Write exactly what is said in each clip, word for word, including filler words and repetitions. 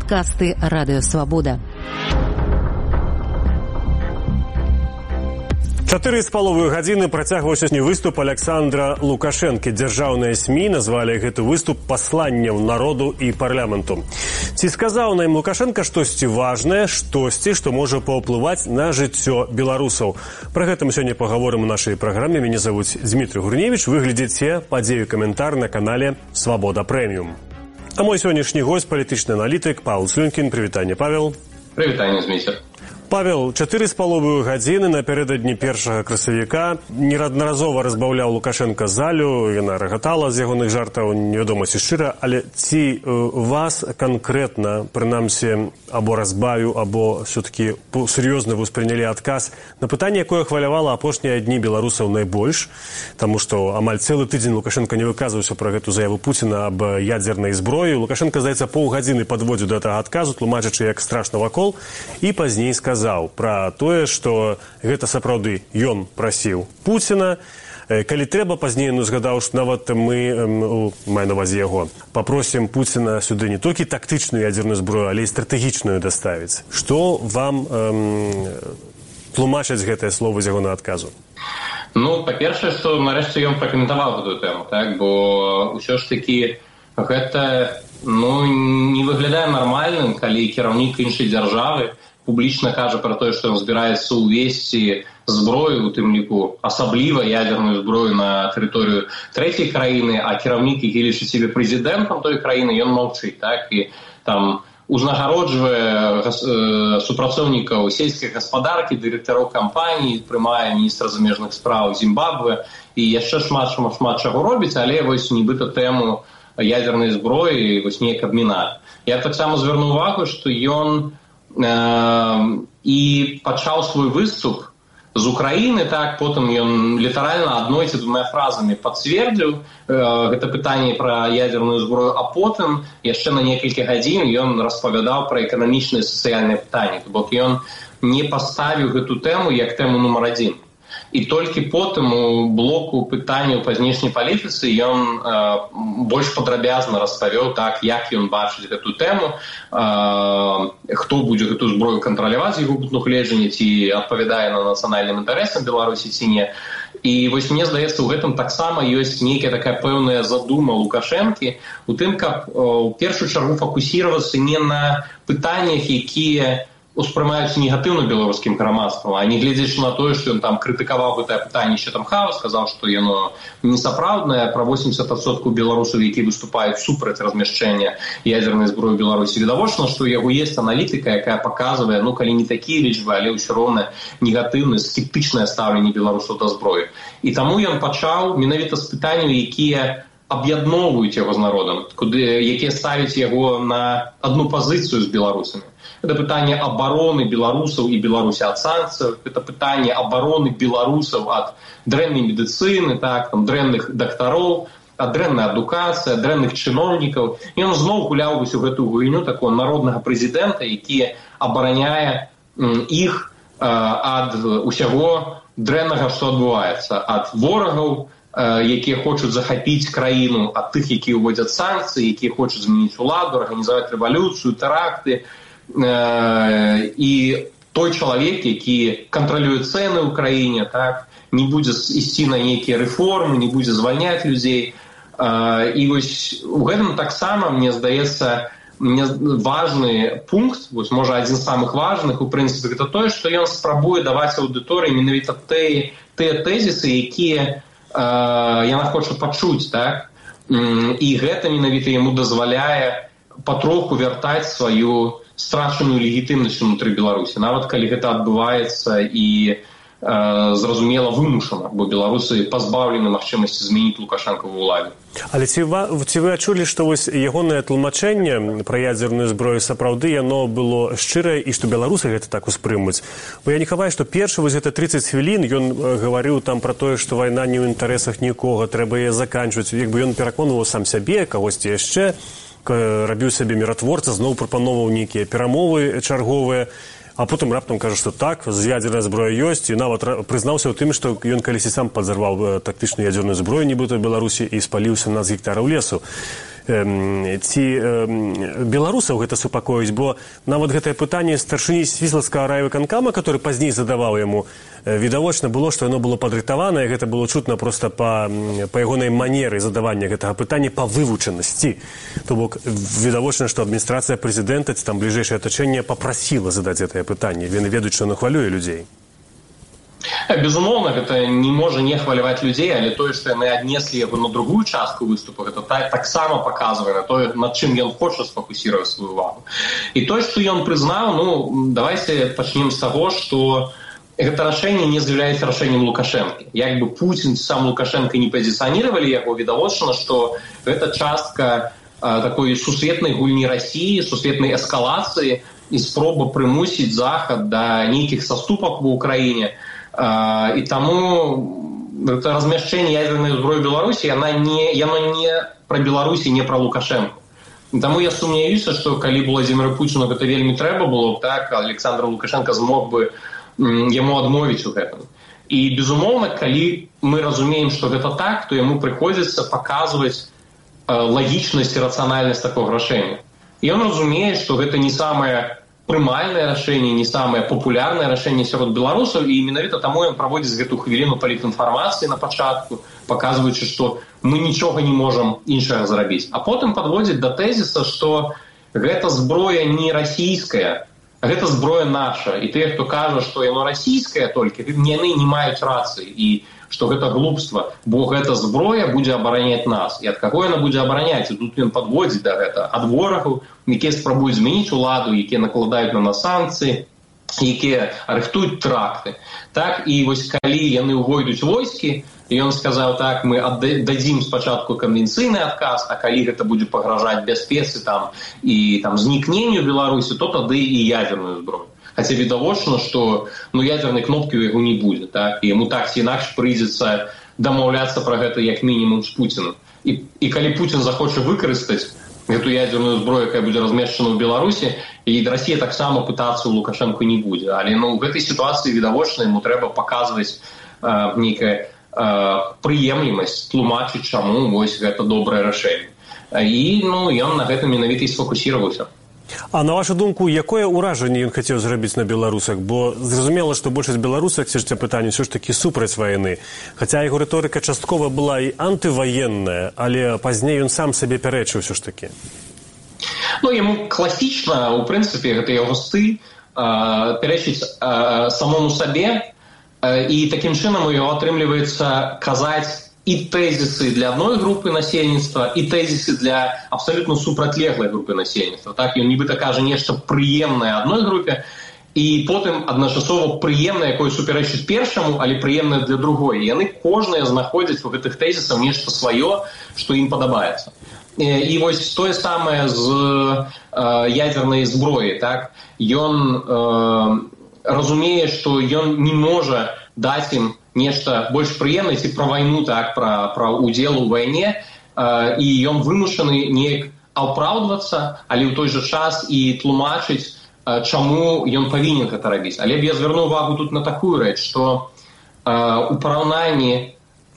Падкасты Радыё Свабода. Чатыры з паловаю гадзіны працягваўся выступ Александра Лукашэнкі. Дзяржаўныя СМІ назвалі гэты выступ пасланнем народу і парламенту. Ці сказаў на ім Лукашенка штосьці важнае, штосьці, што можа паўплываць на жыццё беларусаў. Пра гэта мы сёння пагаворым у нашай праграме. Мяне завуць Дмітрий Гурневич. Вы глядзіце падзею каментар на канале Свабода Прэміум. А мой сённяшні гость палітычны аналітык Павел Слюнкін. Прывітанне, Павел. Прывітанне, Зміцер. Павел, чатыры з паловаю гадзіны напярэдадні першага красавіка неаднаразова разбаўляў Лукашенка залю, яна рагатала з ягоных жартаў, невядома ці шчыра, але ці вас канкрэтна, прынамсі, або разбавіў, або ўсё-такі сур'ёзна вы ўспрынялі адказ на пытанне, якое хвалявала апошнія дні беларусаў найбольш, таму што амаль цэлы тыдзень Лукашенка не выказваўся пра гэту заяву Пуціна аб ядзернай зброі. Лукашенка, здаецца, паўгадзіны падводзіў да гэтага адказу, тлумачачы, як страшна вакол, і пазней сказаў пра тое, што гэта сапраўды ён прасіў Пуціна. Калі трэба, пазней ён узгадаў, што нават мы, маю на ўвазе яго, папросім Пуціна сюды не толькі тактычную ядзерную зброю, але і стратэгічную даставіць. Што вам эм, тлумачаць гэтыя словы з ягонага адказу? Ну, па-першае, што нарэшце ён пракаментаваў гэтую тэму, так? Бо ўсё ж такі гэта ну, не выглядае нармальным, калі кіраўнік іншай дзяржавы публічна кажа пра тое, што ён збіраецца ўвесці зброю, у тым ліку асабліва ядерную зброю на тэрыторыю трэцяй краіны, а кіраўнік, які лічыць сябе прэзідэнтам той краіны, ён маўчыць, так? І там узнагароджвае супрацоўнікаў сельскай гаспадаркі, дырэктароў кампаній, прымае міністра замежных спраў Зімбабве і яшчэ шмат, шмат, шмат чаго робіць, але вось нібыта тэму ядернай зброі вось неяк абмінае. Я таксама звярну увагу, што ён і пачаў свой выступ з Украіны, так, потым ён літаральна адной ці двума фразамі пацвердзіў гэта пытанне пра ядерную зброю, а потым яшчэ на некалькі гадзін ён распавядаў пра эканамічныя і сацыяльныя пытанні. То бок ён не паставіў гэту тэму як тэму нумар адзін. І толькі потым у блоку пытанняў па знешняй палітыцы ён э, больш падрабязна распавёў, так, як ён бачыць гэту тэму, э, хто будзе гэту зброю кантраляваць з яго пункту гледжання, ці адпавядае на нацыянальным інтарэсам Беларусі ці не. І вось мне здаецца, у гэтым таксама ёсць нейкая такая пэўная задума Лукашэнкі у тым, каб э, у першую чаргу фокусіравацца не на пытаннях, якія успрымаюцца негатыўна беларускім грамадствам, а не глядзячы на тое, што ён там крытыкаваў гэтае пытанне ще там хава, сказаў, што яно несапраўднае, пра восемьдесят адсоткаў беларусаў, які выступаюць супраць размяшчэння ядернай зброі ў Беларусі. Відавочна, што у яго ёсць аналітыка, якая паказвае, ну, калі не такія лічбы, але ўсё роўна негатыўнае, скептычнае стаўленне беларусаў да зброі. І таму ён пачаў менавіта з пытанняў, якія аб'ядноўваюць яго з народам, куды, якія ставяць яго на адну пазіцыю з беларусамі. Это пытанне абароны беларусаў і Беларусі ад санкцый, это пытанне абароны беларусаў ад дрэннай медыцыны, так, там, дрэнных дактароў, ад дрэннай адукацыі, ад дрэнных чыноўнікаў. І ён зноў гуляў усю гэтую гульню такого народнага прэзідэнта, які абараняе іх э, ад усяго дрэннага, што адбываецца, ад ворагаў, э, якія хочуць захапіць краіну, ад тых, якія ўводзяць санкцыі, якія хочуць змяніць уладу, арганізаваць рэвалюцыю, тэракты. І той чалавек, які кантралюе цэны ў краіне, так, не будзе ісці на нейкія рэформы, не будзе звальняць людзей. І вось у гэтым таксама, мне здаецца, важны пункт, вось, можа, адзін з самых важных, у прынцыпе, гэта тое, што ён спрабуе даваць аўдыторыі менавіта тыя тэзісы, якія яна хоча пачуць, так, і гэта менавіта яму дазваляе патроху вяртаць сваю страчаную легітымнасць унутры Беларусі, нават калі гэта адбываецца і э, зразумела вымушана, бо беларусы пазбаўлены магчымасці змяніць Лукашэнкаву ўладу. Але ці, ці вы адчулі, што вось ягонае тлумачэнне пра ядзерную зброю сапраўды яно было шчырае і што беларусы гэта так успрымуць? Бо я не хаваю, што першы вось гэта тридцать хвілін ён гаварыў там пра тое, што вайна не ў інтарэсах нікога, трэба яе заканчваць, як бы ён пераконваў сам сябе, кагосьці яшчэ, рабіў сябе міратворца, зноў прапановаў нейкія перамовы чарговыя, а потым раптам кажа, што так, ядзерная зброя ёсць, і нават прызнаўся ў тым, што ён калісьці сам падзарваў тактычную ядзерную зброю, нібыта ў Беларусі, і спаліў сямнаццаць гектараў лесу. ці беларусаў гэта супакоіць, бо нават гэтае пытанне старшыні свіслацкага райвыканкама, который пазней задаваў яму, відавочна было, што яно было падрыхтавана, і гэта было чутна проста па, па ягонай манеры задавання гэтага пытання па вывучанасці. То бок відавочна, што адміністрацыя прэзідэнта ці там бліжэйшае атачэнне папрасіла задаць гэтае пытанне. Яны ведаюць, што яно хвалюе людзей. Безумоўна, гэта не можа не хваляваць людзей, але тое, што яны аднеслі яго на другую частку выступу, гэта таксама паказвае на тое, над чым ён хоча сфокусіраваць сваю увагу. І тое, што ён прызнаў, ну, давайте пачнем з таго, што гэта рашэнне не з'яўляецца рашэннем Лукашэнкі. Як бы Пуцін сам Лукашэнка не пазіцыянировали яго, відавочна, што гэта частка а, такой сусветнай гульні Расіі, сусветнай эскалацыі і спроба прымусіць Захад да нейкіх саступак ва ўкраіне. І таму размяшчэнне ядзернай зброі Беларусі, яна не, яно не пра Беларусі, не пра Лукашэнку. І таму я сумняюся, што калі б Владзіміру Пуціну гэта вельмі трэба было, так, Александр Лукашенко змог бы яму адмовіць у гэтым. І, безумоўна, калі мы разумеем, што гэта так, то яму прыходзіцца паказваць лагічнасць і рацыянальнасць такога рашэння. І ён разумее, што гэта не самае прымальнае рашэнне, не самае папулярнае рашэнне сярод беларусаў, і менавіта таму ён праводзіць гэту хвіліну палітінфармацыі на пачатку, паказваючы, што мы нічога не можам іншага зрабіць. А потым падводзіць да тэзіса, што гэта зброя не расійская, а гэта зброя наша. І тыя, хто кажа, што яно расійская толькі, яны не маюць рацыі, і што гэта глупства, бо гэта зброя будзе абараняць нас. І ад каго яна будзе абараняць? І тут ён падводзіць да гэта. Ад ворагаў, якія спрабуюць змяніць уладу, якія накладаюць на нас санкцыі, якія рыхтуюць тракты. Так, і вось калі яны ўвойдуць войскі, ён сказаў так, мы дадзім спачатку канвенцыйны адказ, а калі гэта будзе пагражаць бяспецы там, і там, знікненню Беларусі, то тады і ядерную зброю. Хаця відавочна, што ну, ядернай кнопкі ў яго не будзе. Так? І яму так ці інакш прыйдзецца дамаўляцца пра гэта як мінімум з Пуціным. І, і калі Пуцін захоча выкарыстаць гэту ядерную зброю, якая будзе размешчана ў Беларусі, і Расія таксама пытацца ў Лукашэнку не будзе. Але ну, у гэтай сітуацыі відавочна яму трэба паказваць э, нейкая э, прыемлівасць, тлумачыць, чаму вось гэта добрае рашэнне. І ну, ён на гэтым менавіта і сфокусіраваўся. А на вашу думку, якое ўражанне ён хацеў зрабіць на беларусах? Бо зразумела, што большасць беларусак, цяжце пытанне, ўсё ж такі супраць вайны. Хаця яго рыторыка часткова была і антываенная, але пазней ён сам сабе пярэчыў ўсё ж такі. Ну, яму класічна, у прынцыпе, гэта яго стыль, пярэчыць самому сабе, і такім чынам у яго атрымліваецца казаць і тэзісы для адной групы насельніцтва, і тэзісы для абсалютна супрацьлеглай групы насельніцтва. Так, ён нібыта кажа нешта прыемнае адной групе, і потым адначасова прыемнае, якое супярэчыць першаму, але прыемнае для другой. І яны кожныя знаходзяць у гэтых тэзісах нешта сваё, што ім падабаецца. І вось тое самае з э, ядзернай зброі. Так? Ён э, разумее, што ён не можа даць ім нешта больш прыемнае, ці пра вайну, так, пра, пра удзел у вайне, э, і ён вымушаны неяк апраўдвацца, але ў той жа час і тлумачыць, э, чаму ён павінен гэта рабіць. Але я звярну увагу тут на такую рэч, што э, у параўнанні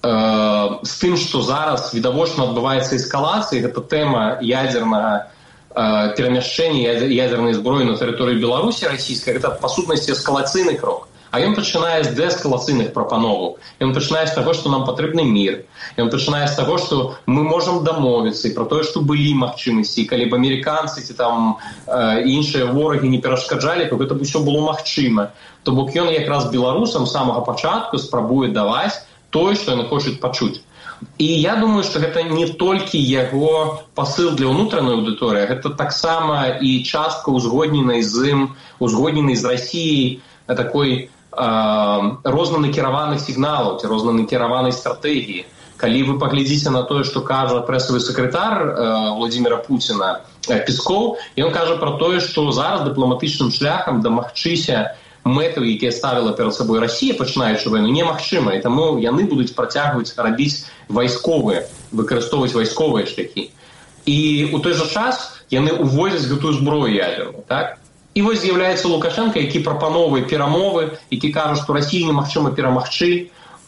э, з тым, што зараз відавочна адбываецца эскалацыя, гэта тэма ядзернага э, перамяшчэння ядзернай зброі на тэрыторыі Беларусі расійскай, гэта па сутнасці эскалацыйны крок. А ён пачынае з дээскалацыйных прапановаў. Ён пачынае з таго, што нам патрэбны мір. Ён пачынае з таго, што мы можам дамовіцца і пра тое, што былі магчымасці. Калі б амерыканцы ці там э, іншыя ворагі не перашкаджалі, то гэта б усё было магчыма. То бок ён якраз беларусам з самага пачатку спрабуе даваць тое, што яны хочуць пачуць. І я думаю, што гэта не толькі яго пасыл для ўнутранай аўдыторыі, гэта таксама і частка узгодненай з ім, узгодненай з Расіяй такой рознанакіраваных сігналаў ці рознанакіраванай стратэгіі. Калі вы паглядзіце на тое, што кажа прэсавы сакратар Владзіміра Пуціна Пескоў, ён кажа пра тое, што зараз дыпламатычным шляхам дамагчыся мэтаў, якія ставіла перад сабой Расія, пачынаючы вайну, немагчыма, і таму яны будуць працягваць рабіць вайсковыя, выкарыстоўваць вайсковыя шляхі. І ў той жа час яны ўвозяць гэтую зброю ядерную, так? І вось з'яўляецца Лукашенко, які прапановвае перамовы, які кажа, што Расію немагчыма перамагчы,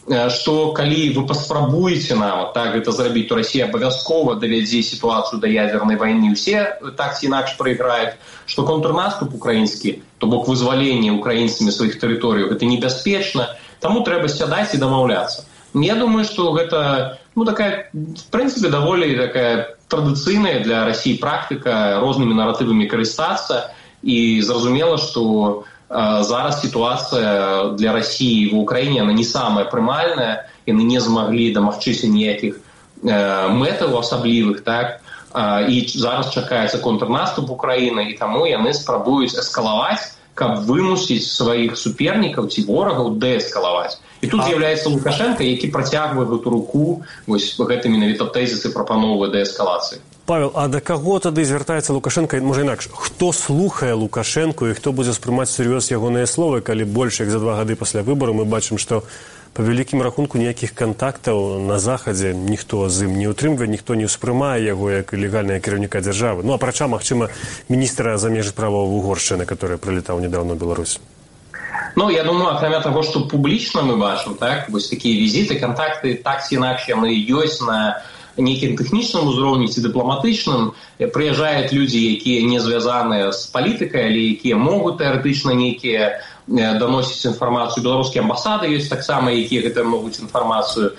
што калі вы паспрабуеце нават так гэта зрабіць, то Расія абавязкова давядзе сітуацыю да ядзернай вайны, усе так ці інакш прайграюць, што контрнаступ украінскі, то бок вызваленне украінцамі сваіх тэрыторыяў, гэта небяспечна, таму трэба сядаць і дамаўляцца. Я думаю, што гэта ну, такая, в прынцыпе, даволі такая традыцыйная для Расіі практыка рознымі наратывамі карыстацца, і зразумела, што зараз ситуация для России в Украине, она не самая прымальная, и они не змогли домагчыся ніякіх мэтаў асаблівых, так? И зараз чакаецца контрнаступ Украины, и таму яны спрабуюць эскалаваць, каб вымусіць сваіх супернікаў ці ворагаў дээскалаваць. І тут а... з'яўляецца Лукашенко, які працягвае гэту руку, вось гэты менавіта тэзісы прапановы дээскалацыі. Павел, а да каго тады звяртаецца Лукашенко, можа інакш, хто слухае Лукашенко і хто будзе спрымаць сур'ёз ягоныя словы, калі больш як за два гады пасля выбару мы бачым, што па вялікім рахунку ніякіх кантактаў на Захадзе ніхто з ім не ўтрымвае, ніхто не ўспрымае яго як легальнага кіраўніка дзяржавы. Ну, апрача, магчыма, міністра замежных справаў Угоршчыны, который прылетаў недавно ў Беларусь. Ну, я думаю, акрамя таго, што публічна мы бачым, так, вось такія візіты, кантакты, так ці інакш яны ёсць на нейкім тэхнічным узроўні ці дыпламатычным, прыязджаюць людзі, якія не звязаныя з палітыкай, але якія могуць тэарэтычна нейкія даносіць інфармацыю. Беларускія амбасады ёсць таксама, якія гэта могуць інфармацыю э,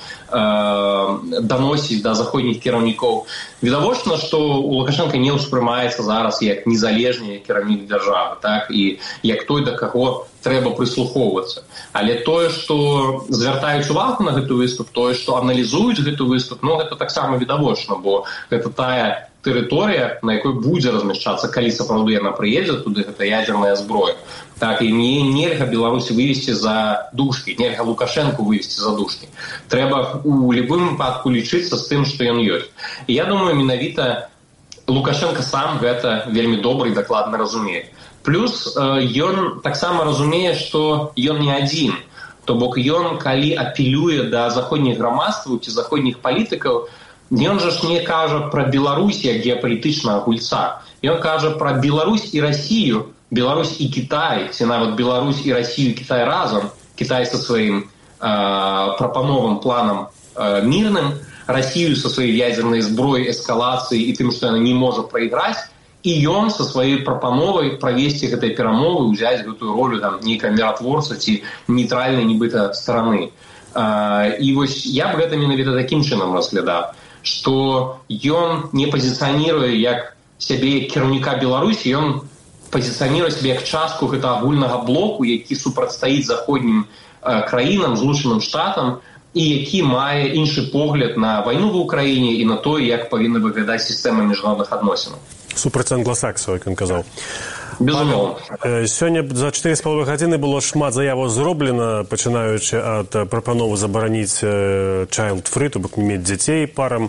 даносіць да заходніх кіраўнікоў. Відавочна, што у Лукашенка не ўспрымаецца зараз як незалежны кіраўнік дзяржавы, так, і як той, да каго трэба прыслухоўвацца. Але тое, што звяртаюць увагу на гэты выступ, тое, што аналізуюць гэты выступ, ну, гэта таксама відавочна, бо гэта тая тэрыторыя, на якой будзе размяшчацца, калі сапраўды яна прыедзе туды, гэта ядзерная зброя. Так, і мне нельга Беларусі вывесці за дужкі, нельга Лукашенку вывесці за дужкі. Трэба у любым выпадку лічыцца з тым, што ён ёсць. І я думаю, менавіта Лукашенко сам гэта вельмі добра і дакладна разумее. Плюс ён таксама разумее, што ён не адзін. То бок ён, калі апелюе да заходніх грамадстваў ці заходніх палітыкаў, ён жа ж не кажа пра Беларусь як геапалітычнага гульца. Ён кажа пра Беларусь і Расію, Беларусь і Кітай, ці нават Беларусь і Расію і Кітай разам, Кітай са сваім э, прапановым планам э, мірным, Расію са сваёй ядзернай зброяй, эскалацыі і тым, што яна не можа прайграць, і ён са сваёй прапановай правесці гэтай перамовы, узяць гэтую ролю там нейкага міратворца ці нейтральнай нібыта стараны. Э, і вось я б гэта менавіта такім чынам разглядаў, што ён не пазіцыяніруе як сябе кіраўніка Беларусі, ён пазіцыяніруе сябе як частку гэтага агульнага блоку, які супрацьстаіць заходнім э, краінам, Злучаным Штатам, і які мае іншы погляд на вайну в Украіне і на тое, як павінна выглядаць сістэма міжнародных адносінаў. Супраць англасаксаў, як ён казаў. Безумоўна. Сёння за чатыры з паловай гадзіны было шмат заяваў зроблена, пачынаючы ад прапановы забараніць child-free, то бок не мець дзяцей парам,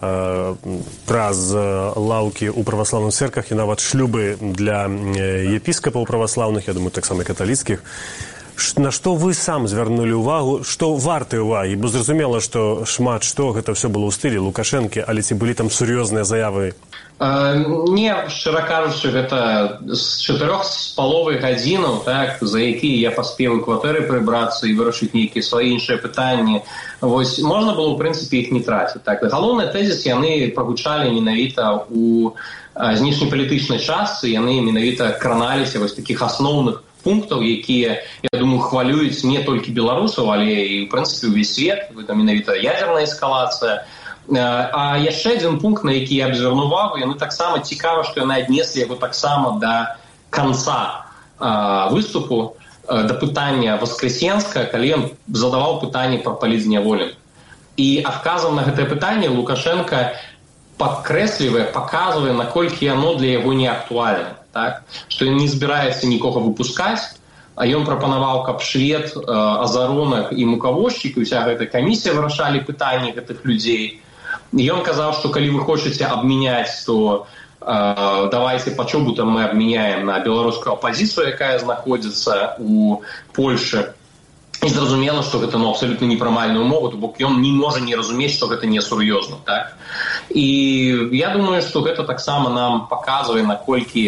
праз лаўкі ў праваслаўных цэрквах і нават шлюбы для епіскапаў праваслаўных, я думаю, таксама каталіцкіх. На што вы сам звярнулі ўвагу, што вартай увагі? Бо зразумела, што шмат што гэта ўсё было ў стылі Лукашэнкі, але ці былі там сур'ёзныя заявы? Uh, не, шчыра кажучы, гэта з чатырох з паловай гадзінаў, так, за якія я паспеў у кватэры прыбрацца і вырашыць нейкія свае іншыя пытанні. Вось, можна было, ў прынцыпе, іх не траціць. Так. Галоўны тэзіс яны прагучалі менавіта ў знешнепалітычнай частцы, яны менавіта краналіся вось такіх асноўных пунктаў, якія, я думаю, хвалююць не толькі беларусаў, але і, ў прынцыпе, увесь свет. Гэта менавіта ядзерная эскалацыя. А яшчэ адзін пункт, на які я б звярнуў увагу, яны таксама цікава, што яны аднеслі яго таксама да канца выступу, да пытання Воскресенска, калі ён задаваў пытанне пра палітзняволеных. І адказам на гэтае пытанне Лукашенко падкрэслівае, паказвае, наколькі яно для яго не актуальна. Так? Што ён не збіраецца нікога выпускаць, а ён прапанаваў, каб Швед, Азаронак і Мукавошчык, і ўся гэта камісія вырашалі пытанні гэтых людзей. І ён казаў, што калі вы хочаце абмяняць, то э, давайте па чобутам мы абмяняем на беларускую апазіцыю, якая знаходзіцца ў Польшы. І зразумела, што гэта ну, абсалютна непрымальная ўмова, то бок ён не можа не разумець, што гэта несур'ёзна. Так? І я думаю, што гэта таксама нам паказвае, наколькі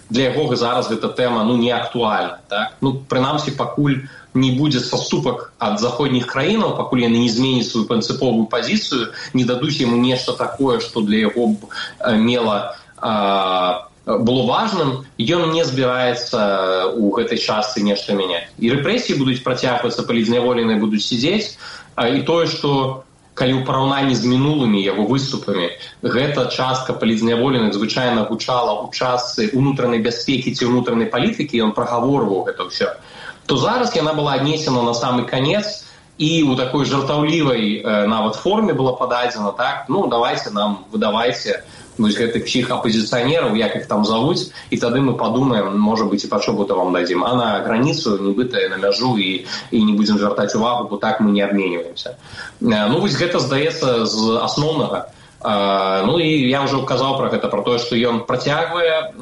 для яго зараз гэта тэма ну не актуальна, так? Ну прынамсі пакуль не будзе саступак ад заходніх краінаў, пакуль яны не зменяць сваю прынцыповую пазіцыю, не дадуць яму нешта такое, што для яго мела а, было важным, ён не збіраецца ў гэтай частцы нешта мяняць. І рэпрэсіі будуць працягвацца, палітзняволеныя будуць сядзець, а, і тое, што калі ў параўнанні з мінулымі яго выступамі гэта частка палітзняволеных звычайна гучала ў частцы ўнутранай бяспекі ці ўнутранай палітыкі, ён прагаворваў гэта ўсё, то зараз яна была аднесена на самы канец і ў такой жартаўлівай э, нават форме была пададзена, так, ну давайте нам, выдавайце вось гэтых всіх апозіцыянераў, як іх там завуць, і тады мы падумаем, можа быць, і пачобу-то вам дадзім. А на граніцу, нібыта на мяжу і, і не будзем звяртаць увагу, бо так мы не абменьваемся. Ну, вось гэта здаецца з асноўнага. Ну, і я ўжо казаў пра гэта, пра тое, што ён працягвае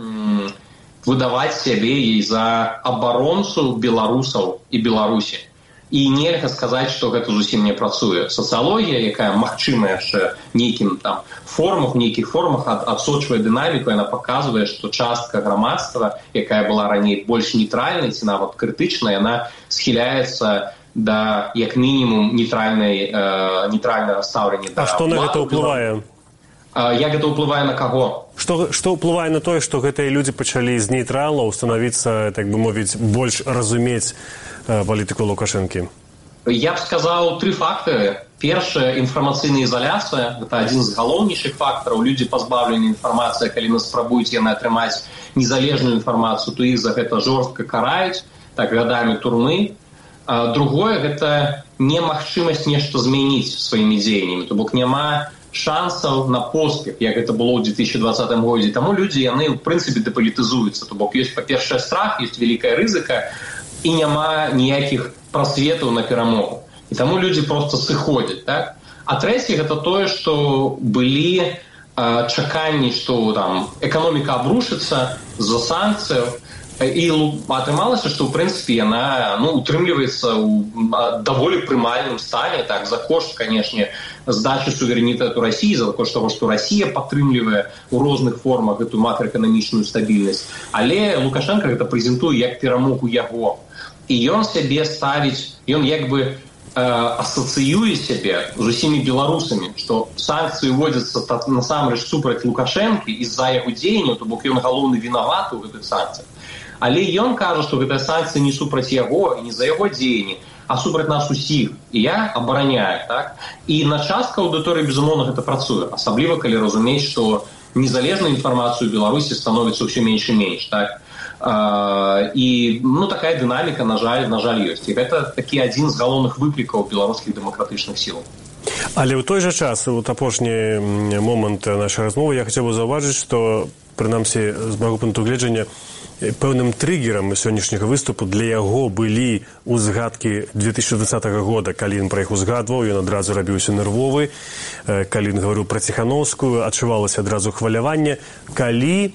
выдаваць сябе і за абаронцу беларусаў і Беларусі. І нельга сказаць, што гэта зусім не працуе. Сацыялогія, якая магчыма яшчэ нейкім там формах, нейкіх формах адсочвае дынаміку, яна паказвае, што частка грамадства, якая была раней больш нейтральнай ці нават крытычнай, яна схіляецца да як мінімум нейтральнай э, нейтральнага стаўлення да. А што на гэта ўплывае? Як гэта ўплывае на каго? Што, што ўплывае на тое, што гэтыя людзі пачалі з нейтралаў становіцца, так бы мовіць, больш разумець э, палітыку Лукашэнкі? Я б сказаў тры фактары. Першая, інфармацыйная ізаляцыя. Гэта адзін з галоўнейшых фактараў. Людзі пазбаўлены інфармацыі, калі нас спрабуюць яны атрымаць незалежную інфармацыю, то іх за гэта жорстка караюць, так гадамі турмы. А другое, гэта немагчымасць нешта змяніць сваімі дзеяннямі. То бок няма шансаў на поспех, як гэта было ў две тысячи двадцатым годзе. Таму людзі, яны, ў прынцыпе, дэпалітызуюцца. То бок ёсць, па-першае, страх, ёсць вялікая рызыка, і няма ніякіх прасветаў на перамогу. І таму людзі проста сыходзяць, так? А трэцяе, гэта тое, што былі э, чаканні, што там эканоміка абрушыцца з-за санкцыяў, і атрымалася, што, ў прынцыпе, яна ну, утрымліваецца ў даволі прымальным стане, так, за кошт, канешне, здачы суверэнітэту Расіі, за кошт таго, што Расія падтрымлівае ў розных формах гэту макраэканамічную стабільнасць. Але Лукашенко гэта прэзентуе як перамогу яго. І ён сябе ставіць, ён як бы э, асацыюе сябе з усімі беларусамі, што санкцыі вводзяцца насамрэч супраць Лукашэнкі і з-за яго дзеянняў, то бок ён галоўны вінаваты ў гэтых санкцыях. Але ён кажа, што гэтыя санкцыі не супраць яго і не за яго дзеянні, а супраць нас усіх. І я абараняю, так? І на частка аўдыторыі, безумоўна, гэта працуе. Асабліва, калі разумець, што незалежную інфармацыю ў Беларусі становіцца ўсё менш і менш, так? А, і ну, такая дынаміка, на жаль, на жаль, ёсць. І гэта такі адзін з галоўных выклікаў беларускіх дэмакратычных сіл. Але ў той жа час, у апошні момант нашай размовы, я хацеў бы заўважыць, што, прынамсі, з майго пункту гледжання, пэўным трыгерам сённяшняга выступу для яго былі ўзгадкі две тысячи двадцатага года, калі ён пра іх узгадваў, ён адразу рабіўся нервовы, калі ён гаварыў пра Ціхановскую, адчувалася адразу хваляванне, калі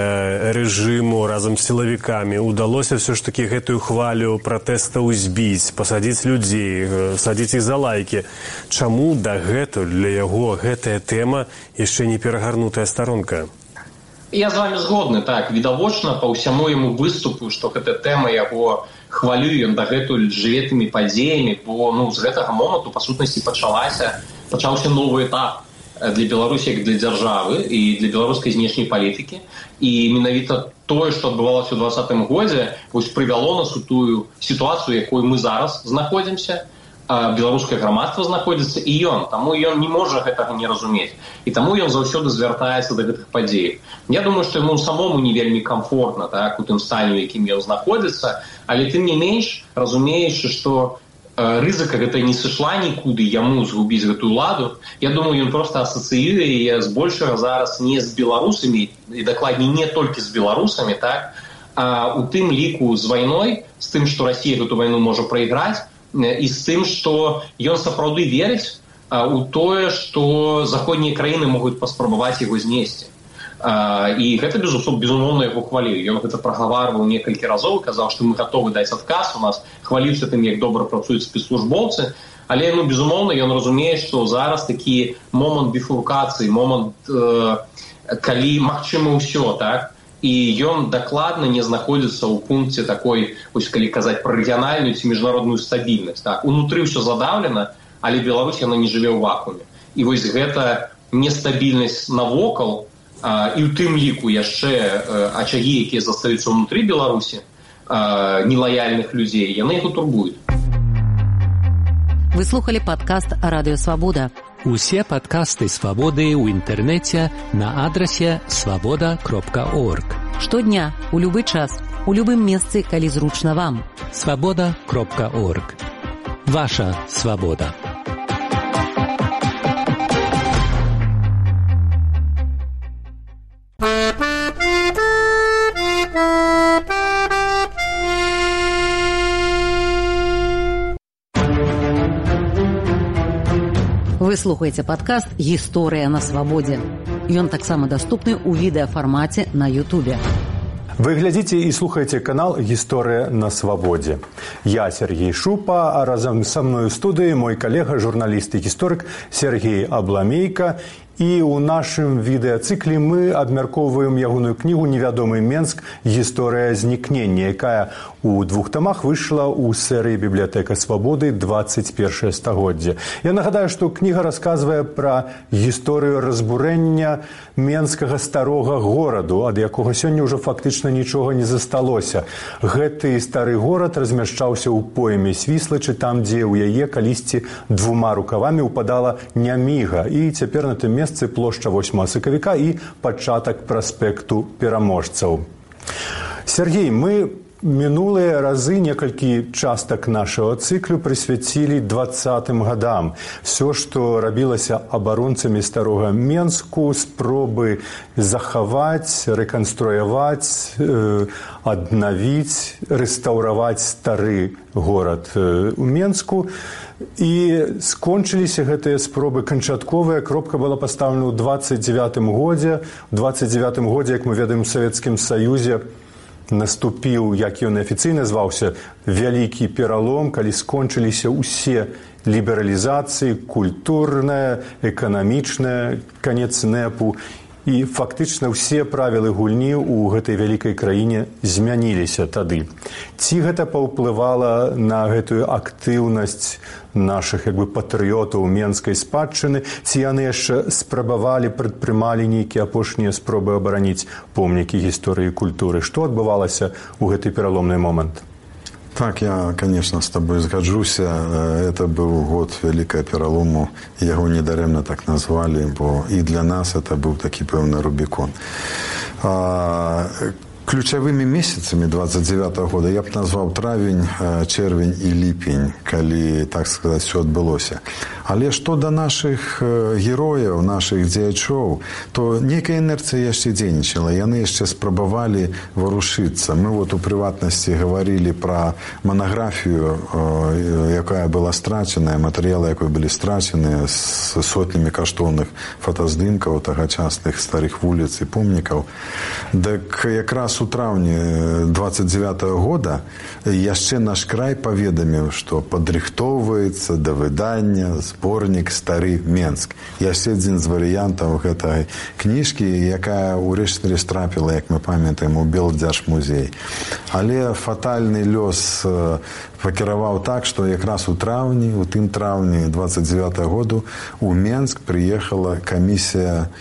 рэжыму разам з сілавікамі удалося ўсё ж такі гэтую хвалю пратэстаў збіць, пасадзіць людзей, садзіць іх за лайкі. Чаму дагэтуль для яго гэтая тэма яшчэ не перагарнутая старонка? Я з вами згодны, так, відавочна па ўсяму яму выступу, што гэта тэма яго хвалюе, ён дагэтуль жыве тымі падзеямі, бо ну, з гэтага моманту, па сутнасці, пачалася, пачаўся новы этап для Беларусі як для дзяржавы і для беларускай знешняй палітыкі. І менавіта тое, што адбывалася ў двадцатым годзе, вось прывяло нас у тую сітуацыю, якой мы зараз знаходзімся, беларускае грамадства знаходзіцца і ён, таму ён не можа гэтага не разумець. І таму ён заўсёды звяртаецца да гэтых падзей. Я думаю, што яму самому не вельмі камфортна, так, у тым стане, у якім ён знаходзіцца, але тым не менш, разумеючы, што э, рызыка гэта не сышла нікуды яму згубіць гэтую ладу, я думаю, ён проста асацыюе яе збольшага зараз не з беларусамі, і дакладней не толькі з беларусамі, так, а у тым ліку з вайной, з тым, што Расія гэту вайну можа прайграць, і з тым, што ён сапраўды верыць а, у тое, што заходнія краіны могуць паспрабаваць яго знесці. А, і гэта, безумоўна, яго хваліў. Ён гэта прагаварваў некалькі разоў, казаў, што мы гатовы даць адказ, у нас хваліўся тым, як добра працуюць спецслужбоўцы, але, ну, безумоўна, ён разумее, што зараз такі момант біфуркацыі, момант, э, калі магчыма ўсё, так, і ён дакладна не знаходзіцца ў пункце такой, вось калі казаць пра рэгіянальную ці міжнародную стабільнасць. Так, унутры ўсё задаўлена, але Беларусь яна не жыве ў вакууме. І вось гэта нестабільнасць навокал, а, і ў тым ліку яшчэ а, ачагі, якія застаюцца ўнутры Беларусі, а, нелаяльных людзей, яны яго турбуюць. Вы слухали падкаст «Радыё Свабода». Усе падкасты «Свабоды» ў інтэрнэце на адрасе свабода кропка орг. Штодня, у любы час, у любым месцы, калі зручна вам. свабода кропка орг. Ваша свабода. Вы слухаеце падкаст «Гісторыя на свабодзе». Ён таксама даступны ў відэафармаце на Ютубе. Вы глядзіце і слухаеце канал «Гісторыя на свабодзе». Я Сергей Шупа, а разам са мною ў студыі мой калега, журналіст і гісторык Сергей Абламейка. І ў нашым відэацыкле мы абмяркоўваем ягоную кнігу «Невядомы Менск. Гісторыя знікнення», якая у двух тамах выйшла ў серыі «Бібліятэка свабоды. двадцать першае стагоддзе». Я нагадаю, што кніга расказвае пра гісторыю разбурэння менскага старога гораду, ад якога сёння ўжо фактычна нічога не засталося. Гэты стары горад размяшчаўся ў пойме Свіслачы, там, дзе ў яе калісьці двума рукавамі ўпадала Няміга, і цяпер на тым месцы плошча восьмага сакавіка і пачатак праспекту пераможцаў. Сергей, мы мінулыя разы некалькі частак нашага цыклю прысвяцілі двадцатым гадам. Всё, што рабілася абаронцамі старога Менску, спробы захаваць, рэканструяваць, э, аднавіць, рэстаўраваць стары горад э, у Менску. І скончыліся гэтыя спробы канчатковыя. Кропка была пастаўлена ў двадцать девятым годзе. У двадцать девятым годзе, як мы ведаем, у Савецкім Саюзе наступіў, як ён афіцыйна зваўся, вялікі пералом, калі скончыліся ўсе лібералізацыі, культурная, эканамічная, канец нэпу. І фактычна ўсе правілы гульні ў гэтай вялікай краіне змяніліся тады. Ці гэта паўплывала на гэтую актыўнасць нашых як бы патрыётаў менскай спадчыны, ці яны яшчэ спрабавалі, прадпрымалі нейкія апошнія спробы абараніць помнікі гісторыі і культуры? Што адбывалася ў гэты пераломны момант? Так, я, конечно, с тобой згаджуся. Это был год Великого пералому. Его недарэмна так назвали, бо и для нас это был таки пэўны Рубикон. Ключавымі месяцамі двадцать девятого года я б назваў травень, чэрвень і ліпень, калі, так сказаць, все адбылося. Але што да нашых герояў, нашых дзеячоў, то нейкая інерцыя яшчэ дзейнічала. Яны яшчэ спрабавалі варушыцца. Мы вот у прыватнасці гаварылі пра манаграфію, якая была страчаная, матэрыялы, якой былі страчаныя, з сотнямі каштоўных фотаздымкаў тагачасных старых вуліц і помнікаў. Дык якраз у траўні двадцать девятого года яшчэ наш край паведаміў, што падрыхтоўваецца да выдання зборнік «Стары Менск». Яшчэ адзін з варыянтаў гэтай кніжкі, якая ўрэшце трапіла, як мы памятаем, у Белдзяржмузей. Але фатальны лёс пакіраваў так, што якраз у траўні, у тым траўні двадцать девятого году у Менск прыехала камісія,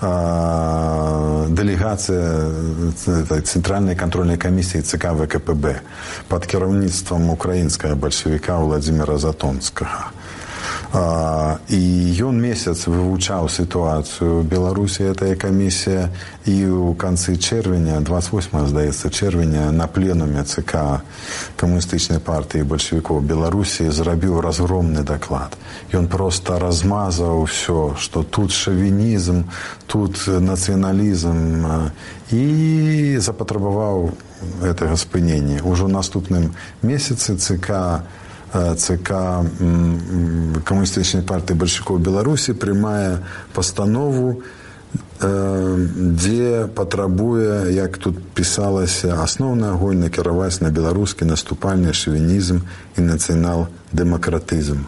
делегация Центральной контрольной комиссии ЦК ВКПБ под кіраўніцтвам украінскага бальшавіка Владимира Затонскага. І ён месяц вывучаў сітуацыю ў Беларусі, гэтая камісія, і ў канцы чэрвеня, двадцать восьмого, здаецца, чэрвеня, на пленуме ЦК Камуністычнай партыі бальшавікоў Беларусі зрабіў разгромны даклад. Ён проста размазаў ўсё, што тут шавінізм, тут нацыяналізм, і запатрабаваў гэтага спынення. Ужо ў наступным месяцы ЦК ЦК Камуністычнай партыі бальшавікоў Беларусі прымае пастанову, дзе патрабуе, як тут пісалася, асноўны агонь накіраваць на беларускі наступальны шавінізм і нацыянал-дэмакратызм.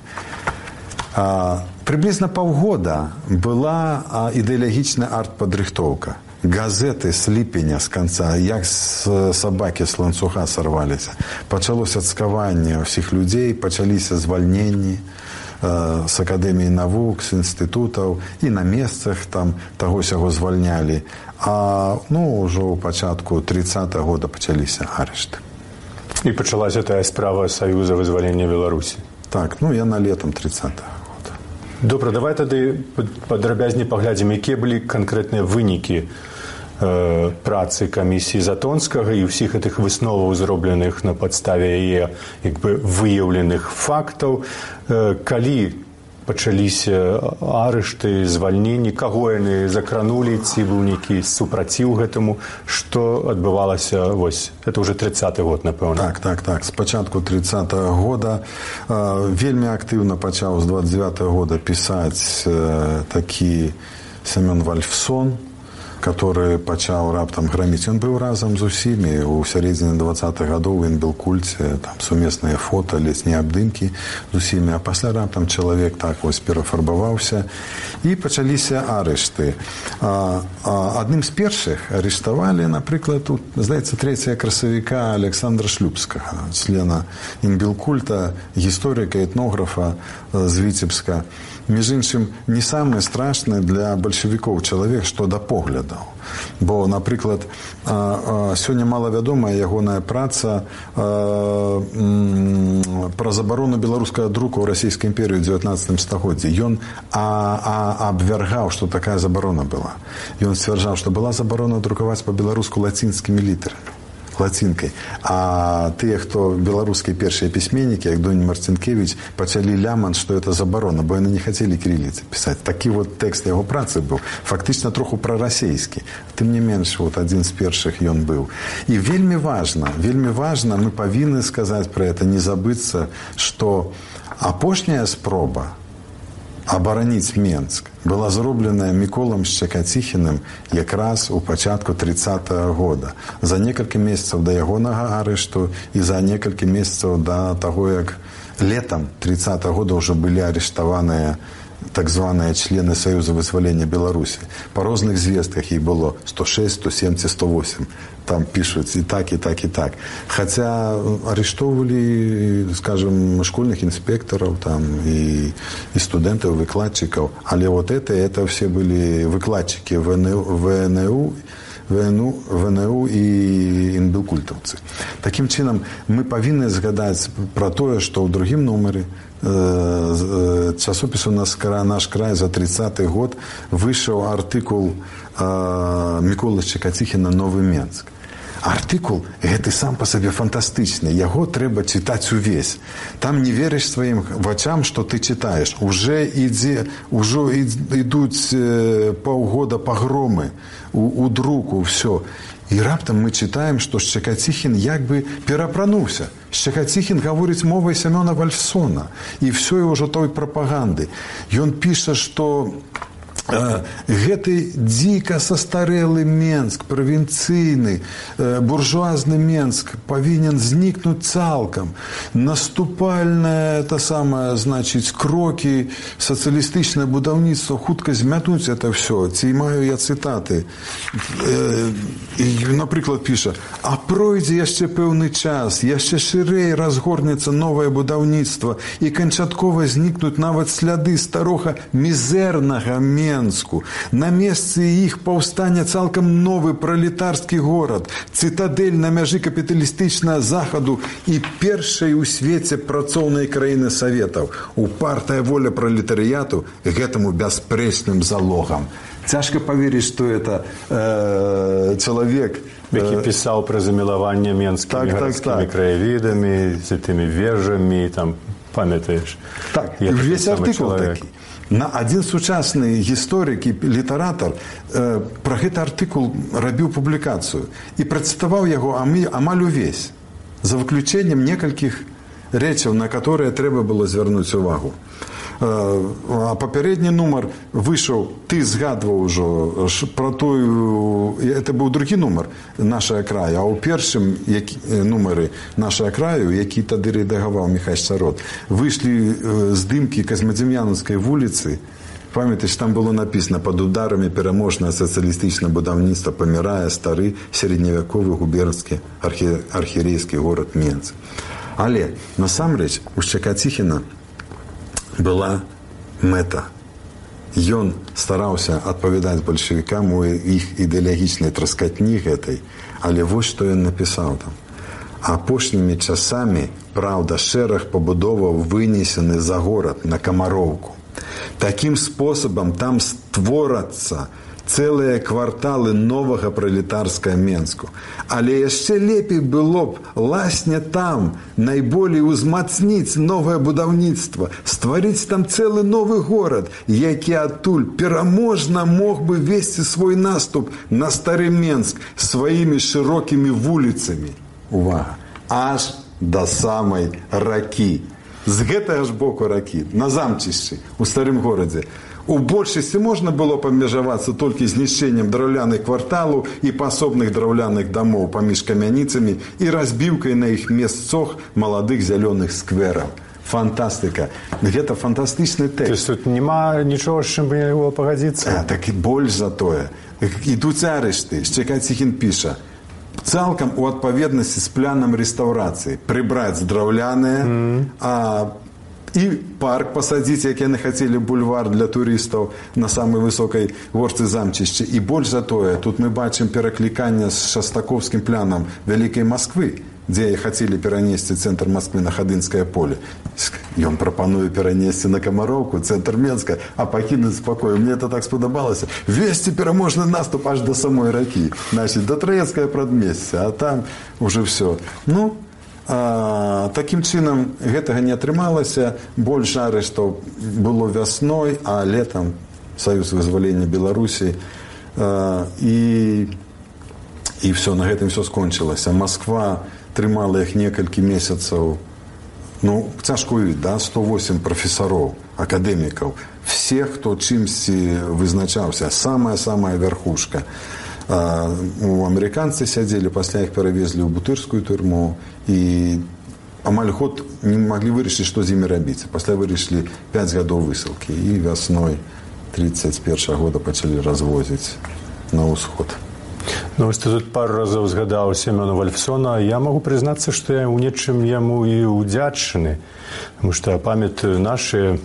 Прыблізна паўгода была ідэалагічная артпадрыхтоўка. газеты с ліпеня, з канца, як собаки з ланцуга сорвалися. Почалося цкаванне ўсіх людзей, пачаліся звальненні з акадэміі навук, з інстытутаў, і на месцах там таго-сяго звальнялі. А ну, ўжо ў пачатку тридцатого года пачаліся арышты. І пачалася тая справа Саюза вызвалення Беларусі. Так, ну яна летом тридцатого года. Добра, давай тады падрабязней паглядзім, якія былі канкрэтныя вынікі э, працы камісіі Затонскага і ўсіх гэтых высноваў, зробленых на падставе яе як бы выяўленых фактаў. Э, калі пачаліся арышты, звальненні, каго яны закранулі, ці быў нейкі супраціў гэтаму, што адбывалася, вось, это ўжо тридцаты год, напэўна. Так, так, так. З пачатку тридцатого года э, вельмі актыўна пачаў з двадцать девятого года пісаць э, такі Семён Вальфсон, который пачаў раптам граміць. Ён быў разам з усімі. У сярэдзіне двадцатых гадоў він быў кульце, там сумесныя фота, лесныя абдымкі з усімі. А пасля раптам чалавек так вось перафарбаваўся. І пачаліся арышты. А, а, адным з першых арыштавалі, напрыклад, тут, здаецца, трэцяга красавіка Александра Шлюбскага, члена Інбілкульта, гісторыка, этнографа з Віцебска. Між іншым, не самае страшнае для бальшавікоў чалавек, што да поглядаў. Бо, напрыклад, сёння малавядомая ягоная праца пра забарону беларускага друку ў расійскай імперыі ў дзевятнаццатым стагоддзі. Ён а, а, абвяргаў, што такая забарона была. Ён сцвярджаў, што была забарона друкаваць па-беларуску лацінскімі літарамі, лацінкай. А тыя, хто беларускія першыя пісьменнікі, як Донь Марцінкевіч, пачалі лямант, што это забарона, бо яны не хацелі кірыліцы пісаць. Такі вот тэкст яго працы быў. Фактычна троху прарасейскі. Тым не менш, вот адзін з першых ён быў. І вельмі важна, вельмі важна, мы павінны сказаць пра это, не забыцца, што апошняя спроба абараніць Менск была зробленая Міколам Шчакаціхіным якраз у пачатку тридцатого года. За некалькі месяцаў да ягонага арышту і за некалькі месяцаў да таго, як летом тридцатого года ўжо былі арыштаваныя так званыя члены Саюза вызвалення Беларусі. Па розных звестках іх было сто шесть, сто семь, сто восемь. Там пишут и так, и так, и так. Хотя арыштовывали, скажем, школьных инспекторов там, и, и студентов, выкладчиков. Але вот это, это все были выкладчики ВНУ, ВНУ, ВНУ, ВНУ і інбілкультаўцы. Такім чынам, мы павінны згадаць пра тое, што ў другім нумары э, часопісу «Наш край» за тридцаты год выйшаў артыкул э, Міколы Шчакаціхіна «Новы Менск». Артыкул гэты сам па сабе фантастычны. Яго трэба чытаць увесь. Там не верыш сваім вачам, што ты чытаеш. Уже ідзе, ужо ідуць э, паўгода пагромы у, у друку, ўсё. І раптам мы чытаем, што Шчакаціхін як бы перапрануўся. Шчакаціхін гаворыць мовай Семёна Вальфсона. І ўсё ўжо той прапаганды. Ён піша, што гэты дзіка састарэлы Менск, правінцыйны, буржуазны Менск павінен знікнуць цалкам. Наступальнае, это самае, значыць, крокі, сацыялістычнае будаўніцтва хутка змятуць это ўсё. Ці маю я цытаты. І, напрыклад, піша: а пройдзе яшчэ пэўны час, яшчэ шырэй разгорнецца новае будаўніцтва і канчаткова знікнуць нават сляды старога мізэрнага Менска. На месцы іх паўстане цалкам новы пралетарскі горад, цытадэль на мяжы капіталістычнага захаду і першай у свеце працоўнай краіны Саветаў. Упартая воля пралетарыяту гэтаму бяспрэчным залогам. Цяжка паверыць, што это э, чалавек, які пісаў пра замілаванне менскімі так, гарадскімі так, так. краявідамі, з тымі вежамі, там, памятаеш? Так, і ўвесь артыкул такі. На адзін сучасны гісторык і літаратар э, пра гэты артыкул рабіў публікацыю і працытаваў яго амаль увесь, за выключэннем некалькіх рэчаў, на которые трэба было звярнуць увагу. А папярэдні нумар выйшаў, ты згадваў ужо пра тую, это быў другі нумар «Нашая края», а ў першым які, нумары «Нашая краю», які тады рэдагаваў Міхась Сарот, выйшлі здымкі Казмадзем'янаўскай вуліцы Памятаеш, там было написано: под ударами пераможнае сацыялістычнае будаўніцтва памірае стары сярэдневяковы губернскі архі... архірэйскі горад Менск. Але насамрэч у Шчакаціхіна была мэта. Ён стараўся адпавядаць бальшавікам у іх ідэалагічнай траскатні гэтай, але вось што ён напісаў там: апошнімі часамі, праўда, шэраг пабудоваў вынесены за горад на Камароўку. Такім спосабам там створацца цэлыя кварталы новага пралетарскага Менску. Але яшчэ лепей было б ласне там найболей узмацніць новае будаўніцтва, стварыць там цэлы новы горад, які адтуль пераможна мог бы весці свой наступ на стары Менск сваімі шырокімі вуліцамі. Увага! Аж да самай ракі. З гэтага ж боку ракі, на замчышчы, у старым горадзе. У большасці можна было памежавацца толькі знішчэннем драўляных кварталаў і пасобных драўляных дамоў паміж камяніцамі і разбіўкай на іх месцах маладых зялёных сквераў. Фантастыка. Гэта фантастычны тэкст. То есть тут няма нічога, з чым бы не было пагадзіцца? А, так і больш за тое. Ідуць арышты. Шчакаціхін піша: цалкам у адпаведнасці з планам рэстаўрацыі прыбраць драўляныя, mm. а і парк пасадзіць, як яны хацелі, бульвар для турыстаў на самай высокай горцы замчышча. І больш за тое, тут мы бачым перакліканне з шастаковскім планам Вялікай Масквы, дзе хацелі перанесці цэнтр Масквы на Хадынскае поле. Ён прапануе перанесці на Камароўку, цэнтр Менска, а пакінуць спакою. Мне это так спадабалася. Весці пераможны наступ аж да самой ракі. Значит, да Траецкае прадмесце, а там уже все. Ну, а, такім чынам гэтага не атрымалася. Больш арыштаў было вясной, а летам Саюз вызвалення Беларусі. А, і, і все, на гэтым все скончылася. Москва трымала іх некалькі месяцаў. Ну, цяжко уявіць, да? сто восемь прафесароў, акадэмікаў. Все, хто чымсьці вызначаўся. Самая-самая верхушка. А, у амерыканцы сядзелі, пасля іх перавезлі ў бутырскую турму і амаль год не маглі вырашыць, што з імі рабіць. Пасля вырашылі пяць гадоў высылкі і вясной тридцать першага года пачалі развозіць на ўсход. Ну, вось ты тут пару разоў згадаў Семёна Вальфсона. Я магу прызнацца, што я ў нечым яму і ўдзячны, таму што я памятаю нашы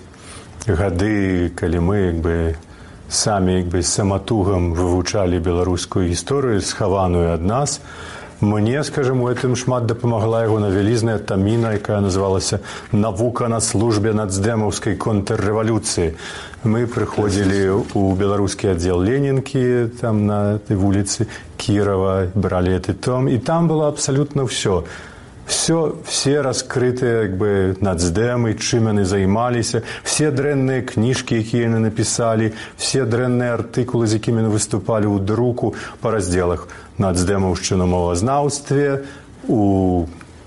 гады, калі мы як бы самі як бы саматугам вывучалі беларускую гісторыю, схаваную ад нас. Мне, скажем, у гэтым шмат дапамагла яго навялізная таміна, якая называлася «Навука на службе нацдэмаўскай контррэвалюцыі». Мы прыходзілі ў беларускі аддзел Ленінкі, там на этой вуліцы Кірова, бралі гэты том, і там было абсалютна ўсё. Все, все раскрытыя як бы нацдэмы, чым яны займаліся, все дрэнныя кніжкі, якія яны напісалі, все дрэнныя артыкулы, з якімі яны выступалі ў друку па раздзелах нацдэмаўшчыну мовазнаўстве, у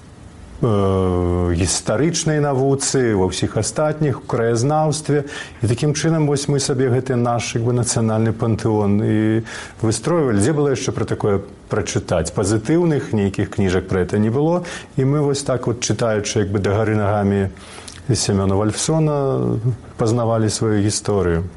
э, гістарычнай навуцы, ва ўсіх астатніх, у краязнаўстве. І такім чынам вось мы сабе гэты наш як бы нацыянальны пантэон і выстройвалі. Дзе было яшчэ пра такое прачытаць? Пазітыўных нейкіх кніжак пра гэта не было. І мы вось так вот, чытаючы як бы дагары нагамі Семёна Вальфсона, пазнавалі сваю гісторыю.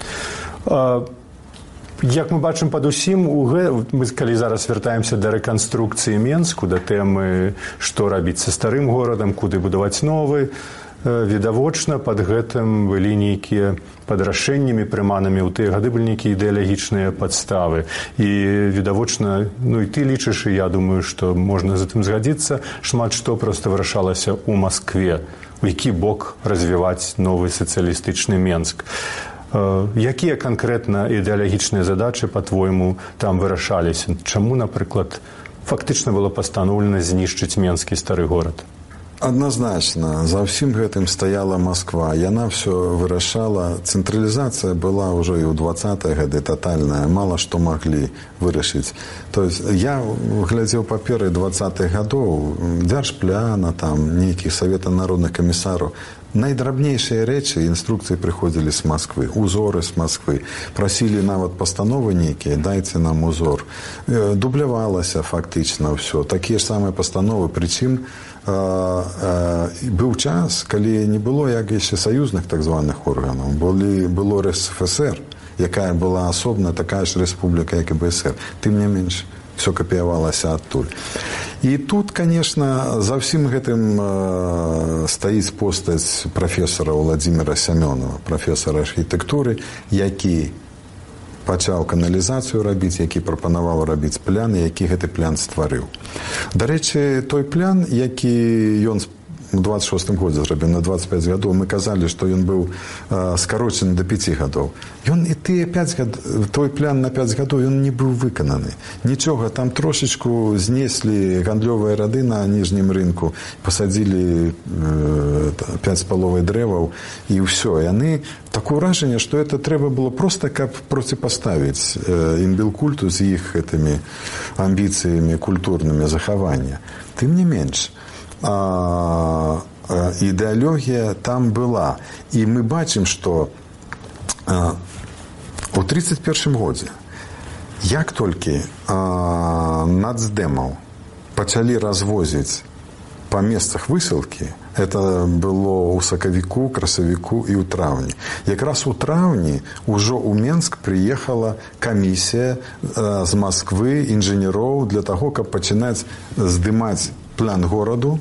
Як мы бачым пад усім, мы калі зараз вяртаемся да рэканструкцыі Менску, да тэмы, што рабіць са старым горадам, куды будаваць новы, відавочна пад гэтым былі нейкія пад рашэннямі прыманымі ў тыя гады былі нейкія ідэалагічныя падставы. І відавочна, ну і ты лічыш, і я думаю, што можна з гэтым згадзіцца, шмат што проста вырашалася ў Маскве, у які бок развіваць новы сацыялістычны Менск. Якія канкрэтна ідэалагічныя задачы, па-твойму, там вырашаліся? Чаму, напрыклад, фактычна было пастаноўлена знішчыць менскі стары горад? Адназначна, за ўсім гэтым стаяла Масква. Яна ўсё вырашала. Цэнтралізацыя была ўжо і ў двадцатыя гады татальная. Мала што маглі вырашыць. То есть я глядзеў паперы двадцатых гадоў, дзяржпляна, там, нейкіх савета народных камісараў. найдрабнейшие рэчы, інструкцыі прыходзілі з Москвы, узоры з Москвы. Прасілі нават пастановы нейкія, дайце нам узор. Дублявалася фактычна ўсё. Такія ж самыя пастановы, прычым быў час, калі не было як яшчэ саюзных так званых органаў. Былі, было РСФСР, якая была асобна такая ж рэспубліка, як і БСР. Тым не менш, все капіявалася адтуль. І тут, конечно, за ўсім гэтым э, стаіць постаць прафесара Владимира Семёнова, прафесара архітэктуры, які пачаў каналізацыю рабіць, які прапанаваў рабіць плян, які гэты плян стварыў. Дарэчы, той плян, які ён у двадцать шостым годзе зрабіў на двадцать пять гадоў, мы казалі, што ён быў э, скарочаны да пяти гадоў. Ён і тыя пять гад... той плян на пять гадоў ён не быў выкананы. Нічога, там трошечку знеслі гандлёвыя рады на ніжнім рынку, пасадзілі э, пять з паловай дрэваў і ўсё. Яны такое ўражанне, што это трэба было проста, каб проціпаставіць э, імбілкульту з іх гэтымі амбіцыямі культурнымі захавання. Тым не менш, А, а, ідэалогія там была. І мы бачым, што а, у тридцать першым годзе, як толькі а, нацдэмаў пачалі развозіць па месцах высылкі, это было ў сакавіку, красавіку і ў траўні. Якраз у траўні ўжо ў Менск прыехала камісія а, з Москвы інжынероў для таго, каб пачынаць здымаць план гораду,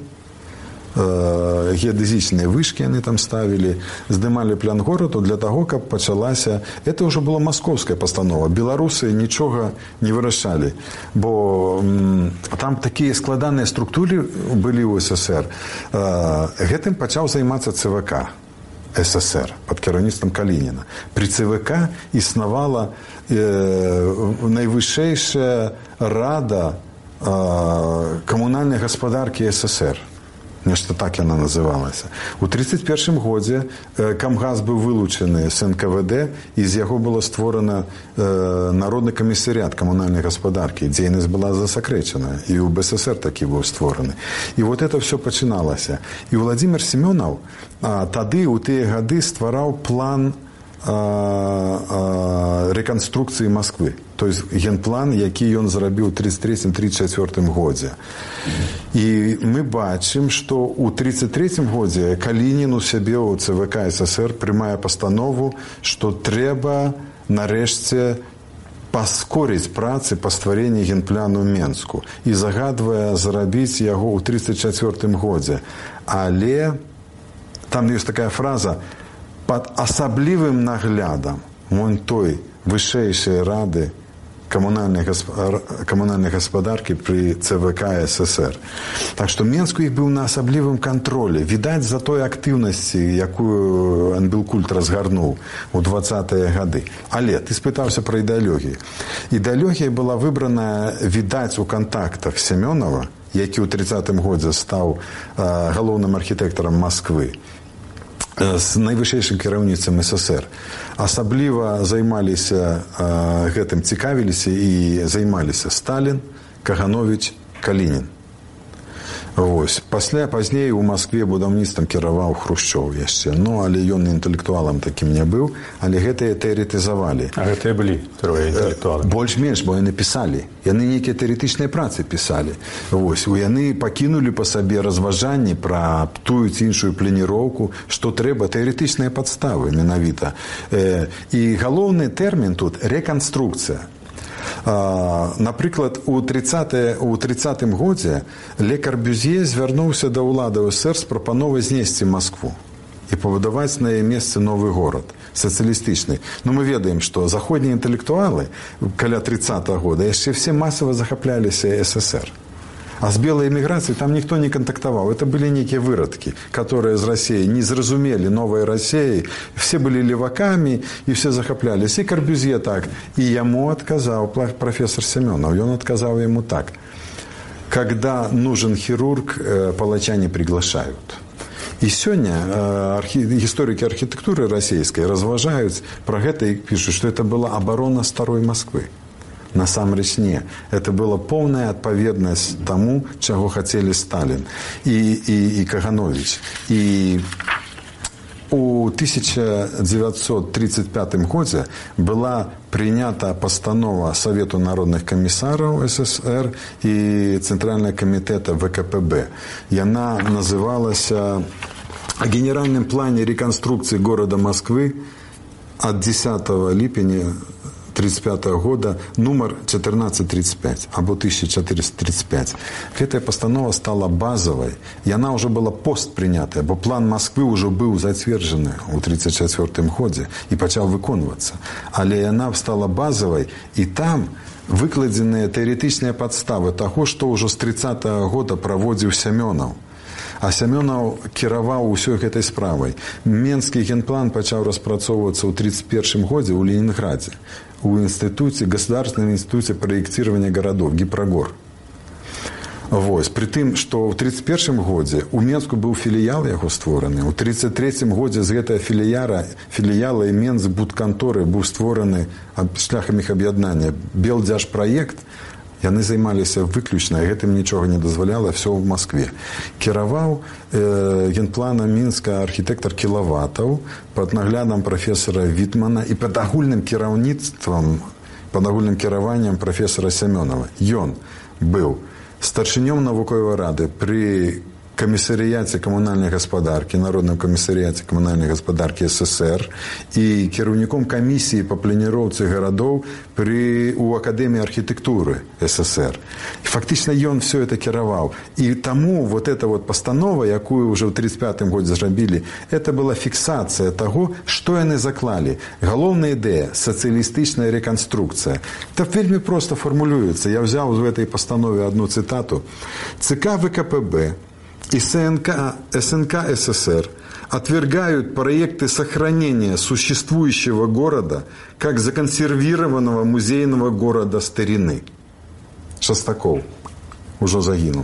геадэзічныя вышкі яны там ставілі, здымалі план гораду для таго, каб пачалася... Это ўжо была маскоўская пастанова. Беларусы нічога не вырашалі, бо м, там такія складаныя структуры былі ў СССР. Гэтым пачаў займацца ЦВК СССР пад кіраўніцтвам Калініна. Пры ЦВК існавала э, найвышэйшая рада э, камунальнай гаспадаркі СССР. Нешта так яна называлася. У тридцать першым годзе Камгаз быў вылучаны з эн ка вэ дэ, і з яго было створана э, Народны камісарыят камунальнай гаспадаркі. Дзейнасць была засакрэчана, і ў бэ эс эсэр такі быў створаны. І вот это все пачыналася. І Владимир Семёнов а, тады ў тыя гады ствараў план а, а, рэканструкцыі Москвы. То есть генплан, які ён зрабіў у тридцать третьем тридцать четвёртым годзе. І мы бачым, што ў тридцать третьем годзе Калінін у сябе ў ЦВК СССР прымае пастанову, што трэба нарэшце паскорыць працы па стварэнні генпляну Менску і загадвае зрабіць яго ў тридцать четвёртым годзе. Але там ёсць такая фраза: «Пад асаблівым наглядам вон той вышэйшай рады камунальнай, гаспа... камунальнай гаспадаркі пры ЦВК СССР». Так што Менск у іх быў на асаблівым кантролі. Відаць, за той актыўнасці, якую Анбілкульт разгарнуў у двадцатыя гады. Але ты спытаўся пра ідэалогію. Ідэалогія была выбрана, відаць, у кантактах Семёнова, які ў тридцатым годзе стаў а, галоўным архітэктарам Москвы, з найвышэйшым кіраўніцтвам СССР. Асабліва займаліся а, гэтым, цікавіліся і займаліся Сталін, Кагановіч, Калінін. Вось. Пасля, пазней у Москве будаўніцтвам кіраваў Хрушчоў яшчэ. Ну, але ён інтэлектуалам такім не быў, але гэтыя тэарэтызавалі. А гэтыя былі трое інтэлектуалы? Больш-менш, бо яны пісалі. Яны нейкія тэарэтычныя працы пісалі. Вось. Яны пакінулі па сабе разважанні пра тую ці іншую планіроўку, што трэба, тэарэтычныя падставы менавіта. Э, і галоўны тэрмін тут — рэканструкцыя. А, напрыклад, у тридцатым годзе Ле Карбюзье звярнуўся да ўладаў СССР з прапановай знесці Москву і пабудаваць на яе месцы новы горад, сацыялістычны. Ну, мы ведаем, што заходнія інтэлектуалы каля тридцатого года яшчэ все масава захапляліся СССР. А з белай эміграцыяй там ніхто не кантактаваў. Это былі нейкія вырадкі, которые з Расіі не зразумелі новай Расіі. Все былі левакамі і все захапляліся. І Карбюзье так. І яму адказаў профессор Семёнов. Ён адказаў яму так: «Когда нужен хирург, палача не приглашают». І сёння архі... гісторыкі архітэктуры расійскай разважаюць пра гэта і пішуць, што это была абарона старой Москвы. Насамрэч не. Это была полная адпаведнасць таму, чаго хацелі Сталін і, і, і Кагановіч. І У тысяча девятьсот тридцать пятом годзе была принята постанова Совету народных комиссаров СССР и Центрального комитета ВКПБ. Яна называлась о генеральном плане реконструкции города Москвы от десятого липеня тридцать пятого года, номер четырнадцать тридцать пять, або тысяча четыреста тридцать пять. Эта постанова стала базовой, и она уже была постпринятая, бо план Москвы уже был затверджений у тридцать четвертом году и почав виконуватися. Але она стала базовой, и там викладені теоретичні підстави того, що уже з тридцятого года проводив Семенов. А Семенов кіраваў усёй гэтай справай. Менскі генплан пачаў распрацоўвацца ў тридцать первом годзе ў Ленинграде, у институте, Государственном институте проектирования городов, Гипрогор. Вось. При тым, што ў тридцать первом годзе у Менску быў філіял яго створаны. У тридцать третьем годзе з гэтага філіяра, філіяла і Менсбудканторы быў створаны шляхам іх аб'яднання Белдзяжпраект. Яны займаліся выключна, і гэтым нічога не дазваляла, все в Москве. Кіраваў э, генпланам Мінска архітэктар Кілаватаў пад наглядам прафесара Вітмана і пад агульным кіраўніцтвам, пад агульным кіраваннем прафесара Семёнова. Ён быў старшынём навуковай рады при камісарыяце камунальнай гаспадаркі, Народным камісарыяце камунальнай гаспадаркі СССР і кіраўніком камісіі па планіроўцы гарадоў при у Акадэміі архітэктуры СССР. І фактычна ён все это кіраваў. І таму вот эта вот постанова, якую уже ў тридцать пятом годзе зрабілі, это была фіксацыя таго, што яны заклалі. Галоўная ідэя сацыялістычная рэканструкцыя. Так вельмі проста фармулюецца. Я взяў з гэтай пастанове одну цытату. ЦК ВКПБ и СНК, СНК СССР отвергают проекты сохранения существующего города как законсервированного музейного города старины. Шостаков уже загинул.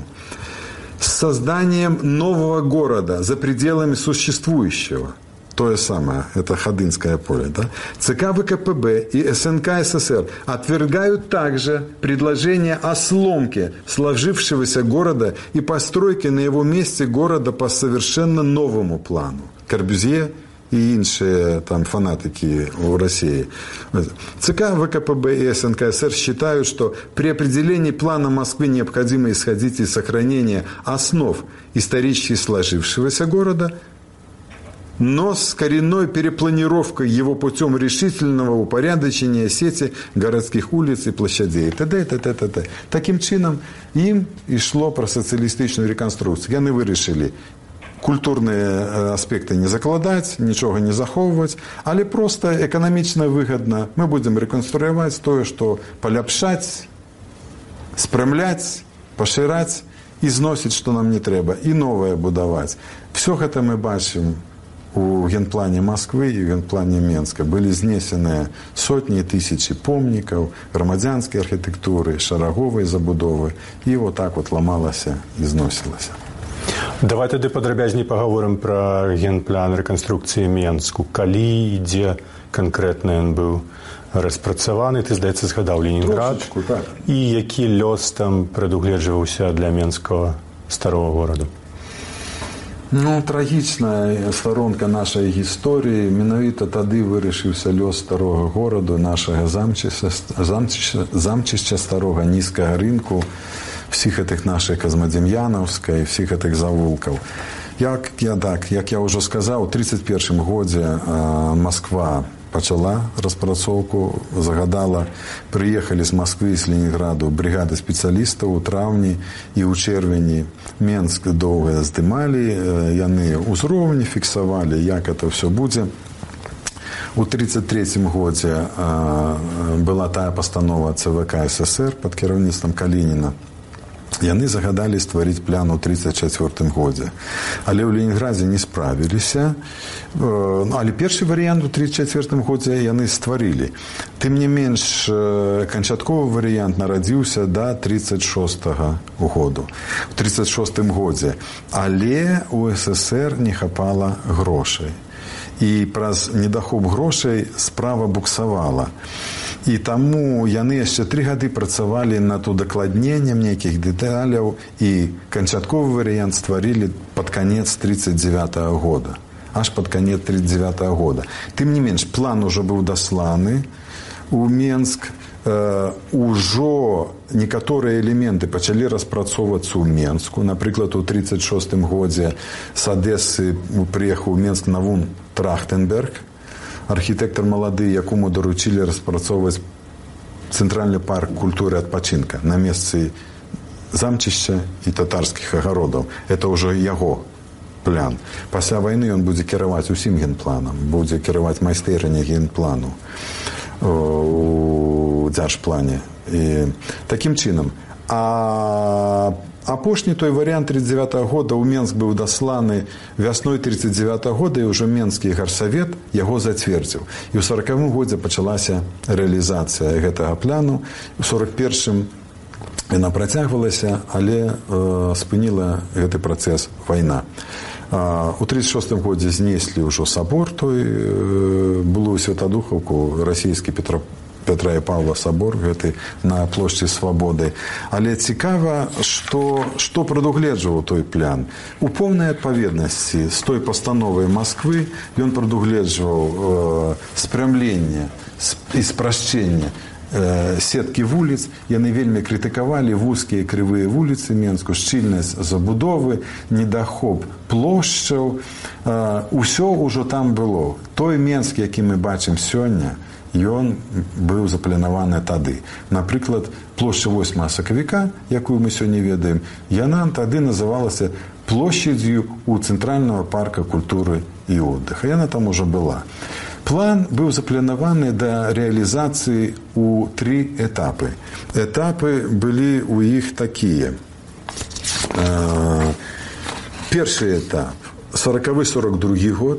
С созданием нового города за пределами существующего. То же самое, это Ходынское поле. Да? ЦК ВКПБ и СНК СССР отвергают также предложение о сломке сложившегося города и постройке на его месте города по совершенно новому плану. Корбюзье и іншие там фанатики в России. ЦК ВКПБ и СНК СССР считают, что при определении плана Москвы необходимо исходить из сохранения основ исторически сложившегося города, но с коренной перепланировкой его путем решительного упорядочения сети городских улиц и площадей. Т.д. т.д. т.д. Таким чином им ішло про социалистичную реконструкцию. Яны вырашили культурные аспекты не закладать, ничего не заховывать, але просто экономично выгодно. Мы будем реконструировать то, что поляпшать, спрямлять, поширать и зносить, что нам не треба, и новое будовать. Все это мы бачим у генплане Москвы и генплане Менска. Были знесены сотни и тысячи помников, громадянской архитектуры, шараговой забудовы. И вот так вот ломалось и зносилось. Давай тады падрабязней паговорым пра генплан рэканструкцыі Менску. Калі і дзе канкрэтна ён быў распрацаваны, ты, здаецца, згадаў Ленінград. Трошечку, так. І які лёс там прадугледжваўся для менскага старого гораду? Ну, трагічная сторонка нашай гісторыі. Менавіта тады вырашыўся лёс старога гораду, нашага замчышча, замчышча, замчышча старога, нізкага рынку, всіх этих наших Казмадем'яновська і всіх этих завулкаў. Як я, так, як я ўжо сказаў, у тридцать первом годзе Москва пачала распрацоўку, загадала, прыехалі з Москвы, з Ленинграду бригады спецыялістаў у траўні і ў чэрвені. Менск доўга здымалі, яны ўзроўні фіксавалі, як это все будзе. У тридцать третьем годзе была тая пастанова ЦВК СССР под кіраўніцтвам Калініна. Яны загадалі стварыць план у тридцать четвёртом годзе. Але ў Ленинграде не справіліся. Але першы варыянт у тридцать четвёртом годзе яны стварылі. Тым не менш, канчатковы варыянт нарадзіўся да тридцать шостого году. У тридцать шостом годзе. Але у СССР не хапала грошай. І праз недахоп грошай справа буксавала. І таму яны яшчэ тры гады працавалі над удакладненнем нейкіх дэталяў і канчатковы варыянт стварылі пад канец тридцать девятого года. аж под конец тридцать девятого года. Тым не менш, план уже быў дасланы у Менск. Ужо некаторыя элементы пачалі распрацоўвацца ў Менску. Напрыклад, у тридцать шостым годзе з Адэсы прыехаў у Менск Навун Трахтенберг, архітэктар малады, якому даручілі распрацоўваць цэнтральны парк культуры адпачынка на месцы замчышча і татарскіх агародаў. Это ўжо яго план. Пасля вайны ён будзе кіраваць усім генпланам, будзе кіраваць майстэрня генплану у дзяржплане. І такім чынам. А апошні той варыянт тридцать девятого года ў Менск быў дасланы вясной тридцать девятого года, і ўжо Менскі гарсавет яго зацвердзіў. І ў сорокавым годзе пачалася рэалізацыя гэтага плану. У сорок першым яна працягвалася, але э, спыніла гэты працэс вайна. У тридцать шостым годзе знеслі ўжо сабор, той былую Святадухаўку, расійскі Петра, Петра і Павла сабор, гэты на плошчы Свабоды. Але цікава, што, што прадугледжваў той план. У поўнай адпаведнасці з той пастановай Масквы ён прадугледжваў э, спрямленне і спрашчэнне сеткі вуліц. Яны вельмі крытыкавалі вузкія крывыя вуліцы Менску, шчыльнасць забудовы, недахоп плошчаў. Усё ўжо там было. Той Менск, які мы бачым сёння, ён быў запланаваны тады. Напрыклад, плошча восьмага сакавіка, якую мы сёння ведаем, яна тады называлася плошчадзю у Цэнтральнага парка культуры і отдыха. Яна там уже была. План быў запланаваны да рэалізацыі ў тры этапы. Этапы былі ў іх такія. Першы этап сорокавы сорок другі год,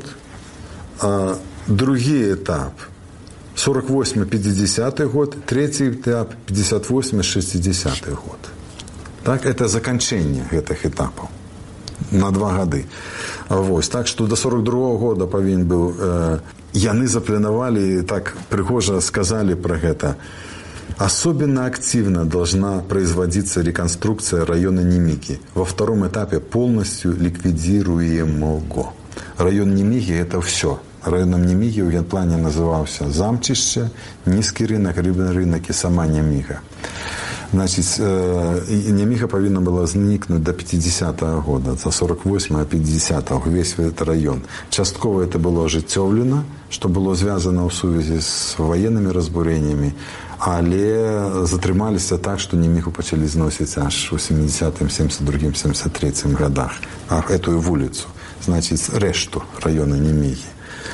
другі этап сорок восьмы пятидесяты год, трэці этап пятьдесят восьмы шестидесяты год. Так, это заканчэнне гэтых этапаў на два гады. Вось, так што до сорок другого года павінен быў э, яны запланавалі, так прыгожа сказали про гэта. Особенно активно должна производиться реконструкция района Немиги. Во втором этапе полностью ликвидируемого. Район Немиги – это все. Районом Немиги в генплане назывался Замчище, Низкий рынок, Рыбный рынок и сама Немига. Значит, Немига повинна была возникнуть до пятидесятого года, за сорок восьмого пятидесятого, весь этот район. Частково это было ожыццёвлена, что было связано в связи с военными разбурениями, але затрымаліся так, што Немігу пачалі зносіць аж у семидесятым, семьдесят другим, семьдесят третьим годах. А эту вуліцу, значит, решту района Немігі.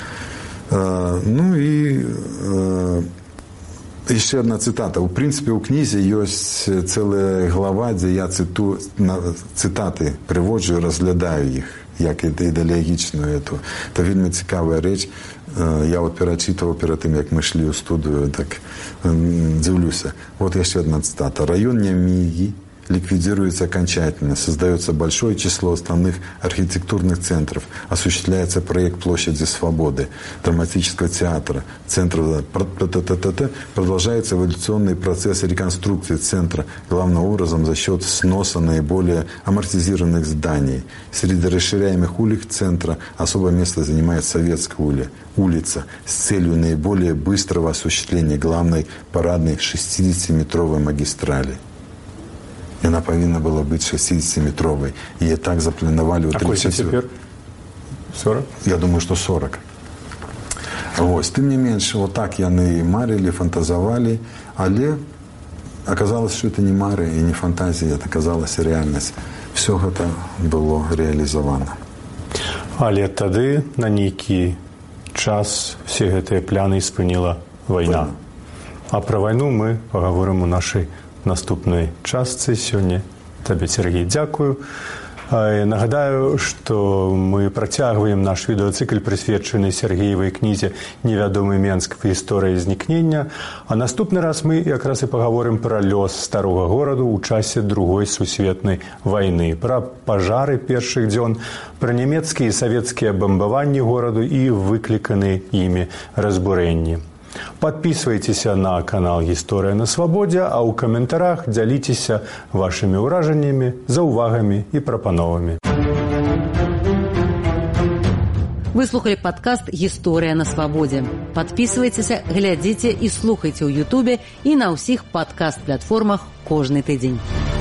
Ну і еще одна цитата. В принципе, у кнізе есть целая глава, где я циту, цитаты приводжу и разглядаю их, як ідеологічную эту. Это вельми цікавая річ. Я вот перечитывал перед тем, как мы шли в студию, так дивлюся. Вот еще одна цитата. Район Немиги ликвидируется окончательно, создается большое число основных архитектурных центров, осуществляется проект Площади Свободы, драматического театра, центра, продолжается эволюционный процесс реконструкции центра, главным образом за счет сноса наиболее амортизированных зданий. Среди расширяемых улиц центра особое место занимает Советская улица с целью наиболее быстрого осуществления главной парадной шестидесятиметровой магистрали. И она повинна была быть шестидесятиметровой. И так запланировали... А какой теперь? сорок? Я думаю, что сорок. Вот. Тем не меньше, вот так яны марили, фантазовали. Але оказалось, что это не мары и не фантазия, это оказалась реальность. Все это было реализовано. Але тады на нейкі час все гэтыя пляны спыніла вайна. А про вайну мы поговорим у нашай наступнай частцы сёння. Табе, Сергей, дзякую. Нагадаю, што мы працягваем наш відэацыкл, прысвечаны Сергеевай кнізе «Невядомы Менск. Гісторыя знікнення». А наступны раз мы якраз і паговорым пра лёс старога гораду ў часе Другой сусветнай вайны, пра пажары першых дзён, пра нямецкія і савецкія бамбаванні гораду і выкліканыя імі разбурэнні. Подписывайтеся на канал «Гісторыя на свабодзе», а ў каментарах дзяліцеся вашымі ўражаннямі, заўвагамі і прапановамі. Вы слухали падкаст «Гісторыя на свабодзе». Падпісвайцеся, глядзіце і слухайце ў Ютубе і на ўсіх падкаст-платформах кожны тыдзень.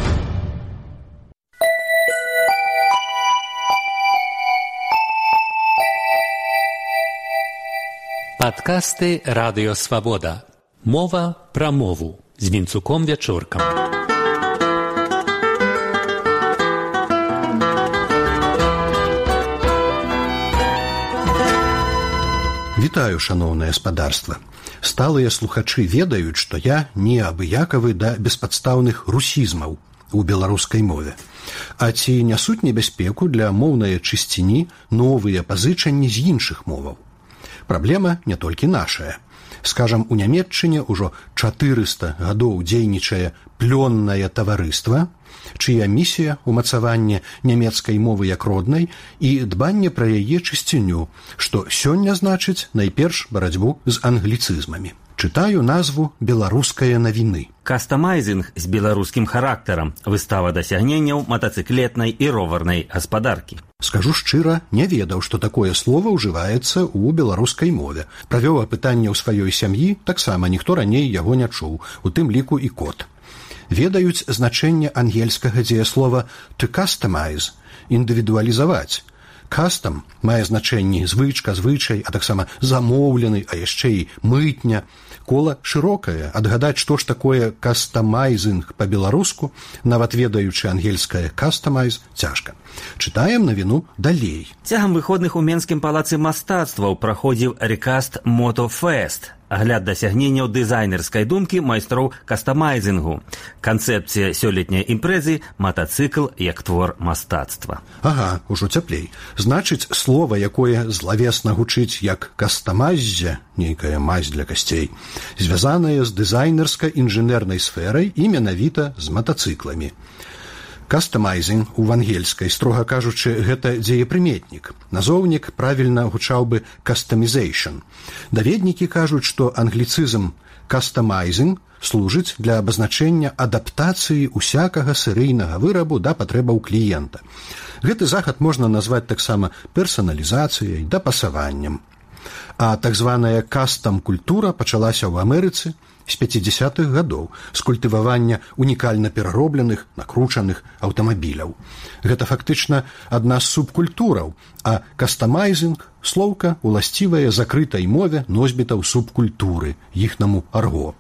Падкасты «Радыё Свабода». Мова пра мову з Вінцуком Вячоркам. Вітаю, шаноўнае спадарства. Сталыя слухачы ведаюць, што я не абыякавы да беспадстаўных русізмаў у беларускай мове. А ці нясуць небяспеку для моўнай чысціні новыя пазычанні з іншых моваў? Праблема не толькі нашая. Скажам, у Нямецчыне ўжо чатырыста гадоў дзейнічае плённае таварыства, чыя місія – умацаванне нямецкай мовы як роднай і дбанне пра яе чысціню, што сёння значыць найперш барацьбу з англіцызмамі. Чытаю назву «Беларускае навіны». Кастамайзінг з беларускім характарам, выстава дасягненняў матацыклетнай і роварнай гаспадаркі. Скажу шчыра, не ведаў, што такое слова ўжываецца ў беларускай мове. Правёў апытанне ў сваёй сям'і, таксама ніхто раней яго не чуў, у тым ліку і кот. Ведаюць значэнне ангельскага дзеяслова «to customize» – індывідуалізаваць. Кастам мае значэнні звычка, звычай, а таксама замоўлены, а яшчэ і мытня. Кола шырокае, адгадаць, што ж такое кастамайзінг па-беларуску, нават ведаючы ангельскае «customize» цяжка. Чытаем навіну далей. Цягам выходных у Менскім палацы мастацтваў праходзіў Recast Moto Fest, агляд дасягненняў дызайнерскай думкі майстроў кастамайзінгу. Канцэпцыя сёлетняй імпрэзы – матацыкл як твор мастацтва. Ага, ужо цяплей. Значыць, слова, якое злавесна гучыць як кастамайззе, нейкая мазь для касцей, звязанае з дызайнерска-інжынернай сферай і менавіта з матацыкламі. Кастамайзінг у ангельскай, строга кажучы, гэта дзеепрыметнік. Назоўнік правільна гучаў бы «customization». Даведнікі кажуць, што англіцызм «customizing» служыць для абазначэння адаптацыі усякага серыйнага вырабу да патрэбаў кліента. Гэты захад можна назваць таксама персаналізацыяй, дапасаваннем. А так званая кастам-культура пачалася ў Амерыцы з пяцідзясятых гадоў з культывавання унікальна пераробленых, накручаных аўтамабіляў. Гэта фактычна адна з субкультураў, а кастамайзінг – слоўка, уласцівая закрытай мове носьбітаў субкультуры, іхнаму арго.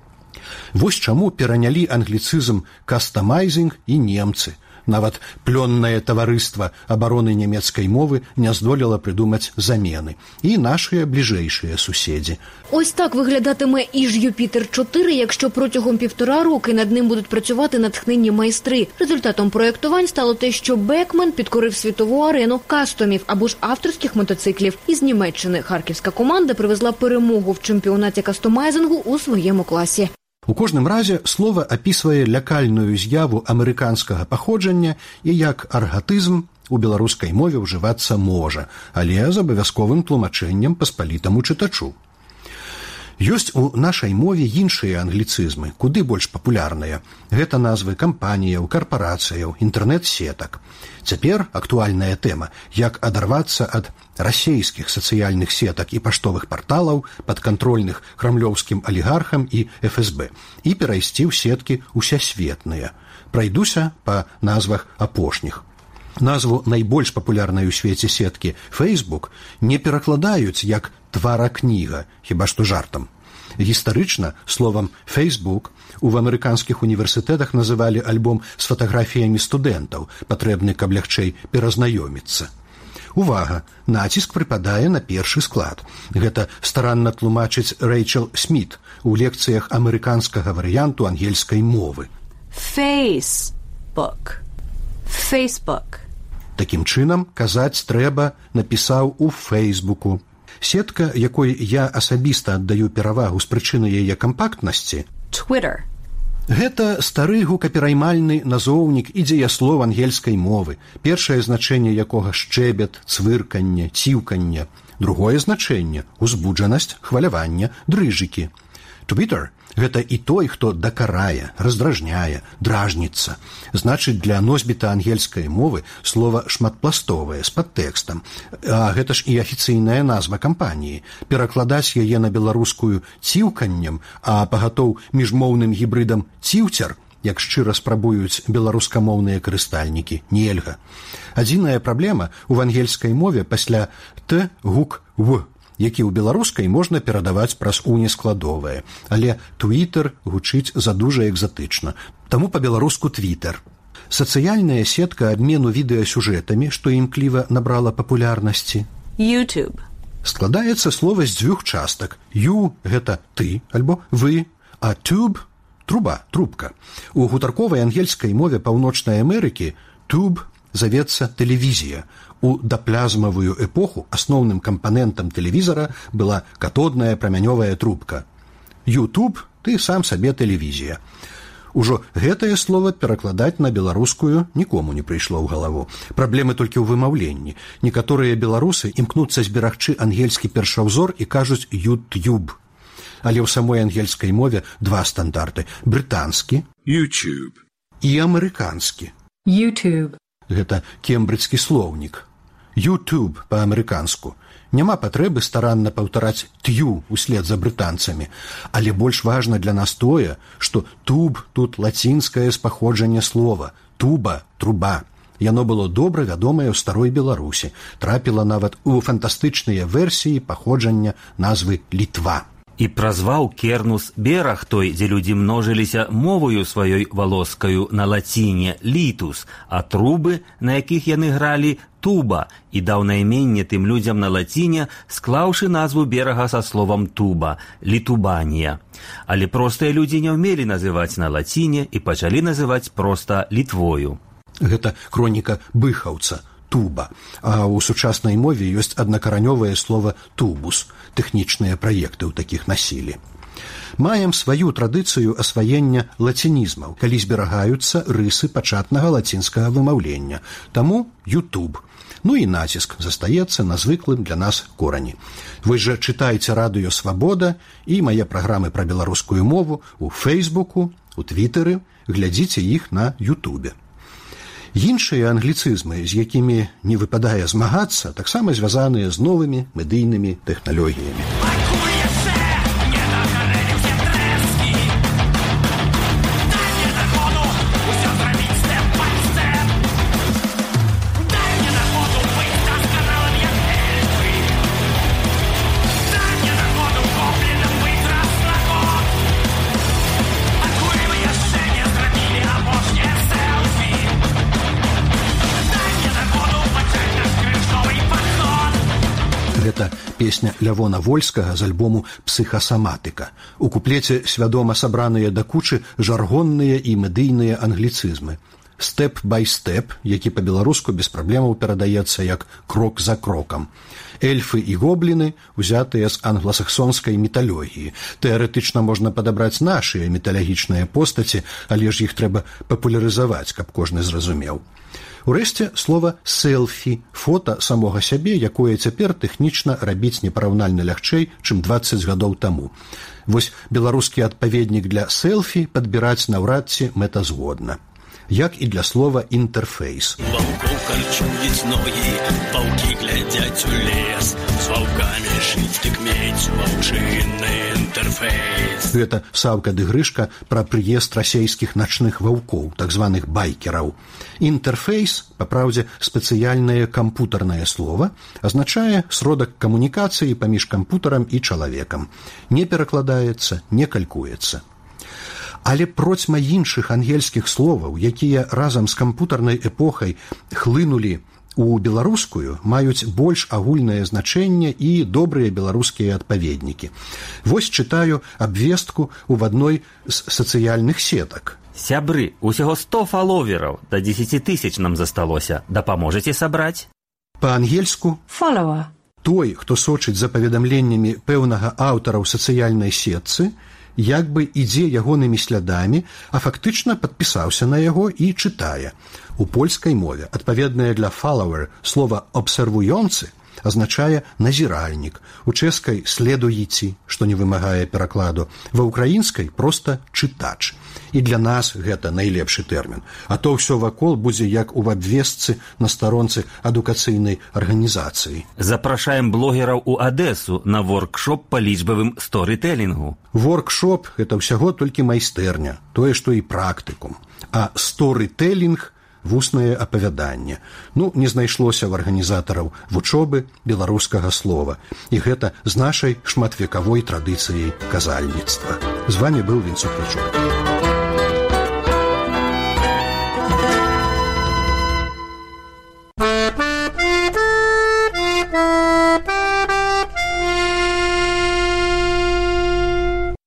Вось чаму перанялі англіцызм кастамайзінг і немцы. Нават плённае таварыства абароны нямецкай мовы не здолела прыдумаць замены. І нашыя бліжэйшыя суседзі. Ось так виглядатиме і ж Юпітер чотири, якщо протягом півтора роки над ним будуть працювати натхненні майстри. Результатом проєктувань стало те, що Бекмен підкорив світову арену кастомів або ж авторських мотоциклів. Із Німеччини харківська команда привезла перемогу в чемпіонаті кастомайзингу у своєму класі. У кожным разе слова апісвае лякальную з'яву амерыканскага паходжання і як аргатызм у беларускай мове ўжывацца можа, але з абавязковым тлумачэннем паспалітаму чытачу. Ёсць у нашай мове іншыя англіцызмы, куды больш папулярныя. Гэта назвы кампаніяў, карпарацыяў, інтэрнэт-сетак. Цяпер актуальная тэма, як адарвацца ад расейскіх сацыяльных сетак і паштовых парталаў падкантрольных крамлёўскім алігархам і эф эс бэ і перайсці ў сеткі усесветныя. Прайдуся па назвах апошніх. Назву найбольш папулярнай у свеце сеткі Facebook не перакладаюць як тваракніга, хіба што жартам. Гістарычна словам Facebook у амерыканскіх універсітэтах называлі альбом з фатаграфіямі студэнтаў, патрэбны, каб лягчэй перазнаёміцца. Увага! Націск прыпадае на першы склад. Гэта старанна тлумачыць Рэйчел Сміт у лекцыях амерыканскага варыянту ангельскай мовы. Facebook. Facebook. Такім чынам, казаць трэба напісаў у Фейсбуку. Сетка, якой я асабіста аддаю перавагу з прычыны яе кампактнасці – Twitter. Гэта стары гукапераймальны назоўнік і дзеяслов ангельскай мовы, першае значэнне якога шчэбет, цвырканне, ціўканне, другое значэнне – узбуджанасць, хваляванне, дрыжыкі. Twitter – гэта і той, хто дакарае, раздражняе, дражніцца. Значыць, для носьбіта ангельскай мовы слова шматпластовае, з падтэкстам. А гэта ж і афіцыйная назва кампаніі. Перакладаць яе на беларускую ціўканнем, а пагатоў міжмоўным гібрыдам ціўцер, як шчыра спрабуюць беларускамоўныя карыстальнікі, нельга. Адзіная праблема ў ангельскай мове пасля «т» гук «в», які ў беларускай можна перадаваць праз унескладовае, але Twitter гучыць задужа экзатычна, таму па-беларуску Twitter. Сацыяльная сетка абмену відэасюжэтамі, што імкліва набрала папулярнасці. YouTube. Складаецца слова з дзвюх частак. You – гэта ты, альбо вы, а tube – труба, трубка. У гутарковай ангельскай мове Паўночнай Амерыкі tube завецца тэлевізія. У даплязмавую эпоху асноўным кампанентам тэлевізара была катодная прамянёвая трубка. YouTube – ты сам сабе тэлевізія. Ужо гэтае слово перакладаць на беларускую нікому не прыйшло ў галаву. Праблемы толькі ў вымаўленні. Некаторыя беларусы імкнуцца зберагчы ангельскі першаўзор і кажуць YouTube. Але ў самой ангельскай мове два стандарты – брытанскі YouTube і амерыканскі. YouTube. Гэта кембриджскі слоўнік. YouTube па-амерыканску. Няма патрэбы старанна паўтараць «тю» услед за брытанцамі. Але больш важна для нас тое, што «туб» тут лацінскае спаходжанне слова. «Туба» – «труба». Яно было добра вядомае ў старой Беларусі. Трапіла нават у фантастычныя версіі паходжання назвы «Літва». І празваў Кернус бераг той, дзе людзі множыліся мовою сваёй валоскаю на лаціне «літус», а трубы, на якіх яны гралі, «туба», і даў найменне тым людзям на лаціне, склаўшы назву берага са словам «туба» – «літубанія». Але простыя людзі не ўмелі называць на лаціне і пачалі называць проста «літвою». Гэта хроніка быхаўца. Туба, а ў сучаснай мове ёсць аднакаранёвае слова «тубус». Тэхнічныя праекты ў такіх насілі. Маем сваю традыцыю асваення лацінізмаў, калі зберагаюцца рысы пачатнага лацінскага вымаўлення. Таму YouTube. Ну і націск застаецца на звыклым для нас корані. Вы жа чытайце радыё «Свабода» і мае праграмы пра беларускую мову ў Фейсбуку, у Твітэры, глядзіце іх на Ютубе. Іншыя англіцызмы, з якімі не выпадае змагацца, таксама звязаныя з новымі медыйнымі тэхналогіямі. Гэта песня Лявона Вольскага з альбому «Псіхасаматыка». У куплеце свядома сабраныя да кучы жаргонныя і медыйныя англіцызмы. «Степ бай степ», які па-беларуску без праблемаў перадаецца як «крок за крокам». Эльфы і гобліны узятыя з англасаксонскай міталогіі. Тэарэтычна можна падабраць нашыя міталагічныя постаці, але ж іх трэба папулярызаваць, каб кожны зразумеў. Урэшце, слова «селфі» – фота самога сябе, якое цяпер тэхнічна рабіць непараўнальна лягчэй, чым дваццаць гадоў таму. Вось беларускі адпаведнік для «селфі» падбіраць наўрад ці мэтазгодна. Як і для слова «інтэрфейс». Ваўкоў карчуюць ногі, ваўкі глядзяць у лес, з ваўкамі жыць дык мець ваўчынны інтэрфейс. Гэта Саўка ды Грышка пра прыезд расейскіх начных ваўкоў, так званых байкераў. Інтэрфейс, папраўдзе, спецыяльнае кампутарнае слова, азначае сродак камунікацыі паміж кампутарам і чалавекам. Не перакладаецца, не калькуецца. Але процьма іншых ангельскіх словаў, якія разам з кампутарнай эпохай хлынулі у беларускую, маюць больш агульнае значэнне і добрыя беларускія адпаведнікі. Вось чытаю абвестку ў адной з сацыяльных сетак. Сябры, усяго сто фаловераў, да дзесяці тысяч нам засталося. Дапаможаце сабраць? Па-ангельску «Follower». Той, хто сочыць за паведамленнямі пэўнага аўтара ў сацыяльнай сетцы, як бы ідзе ягонымі слядамі, а фактычна падпісаўся на яго і чытае. У польскай мове адпаведнае для «follower» слова «абсервуёнцы» азначае назіральнік, у чэшскай следуйці, што не вымагае перакладу, ва ўкраінскай проста чытач. І для нас гэта найлепшы тэрмін. А то ўсё вакол будзе як у абвестцы на старонцы адукацыйнай арганізацыі. Запрашаем блогераў у Адэсу на воркшоп па лічбавым сторытэлінгу. Воркшоп – гэта ўсяго толькі майстэрня, тое, што і практыкум. А сторытэлінг – вуснае апавяданне. Ну, не знайшлося ў арганізатараў вучобы беларускага слова. І гэта з нашай шматвекавой традыцыяй казальніцтва. З вамі быў Вінцук Пячук.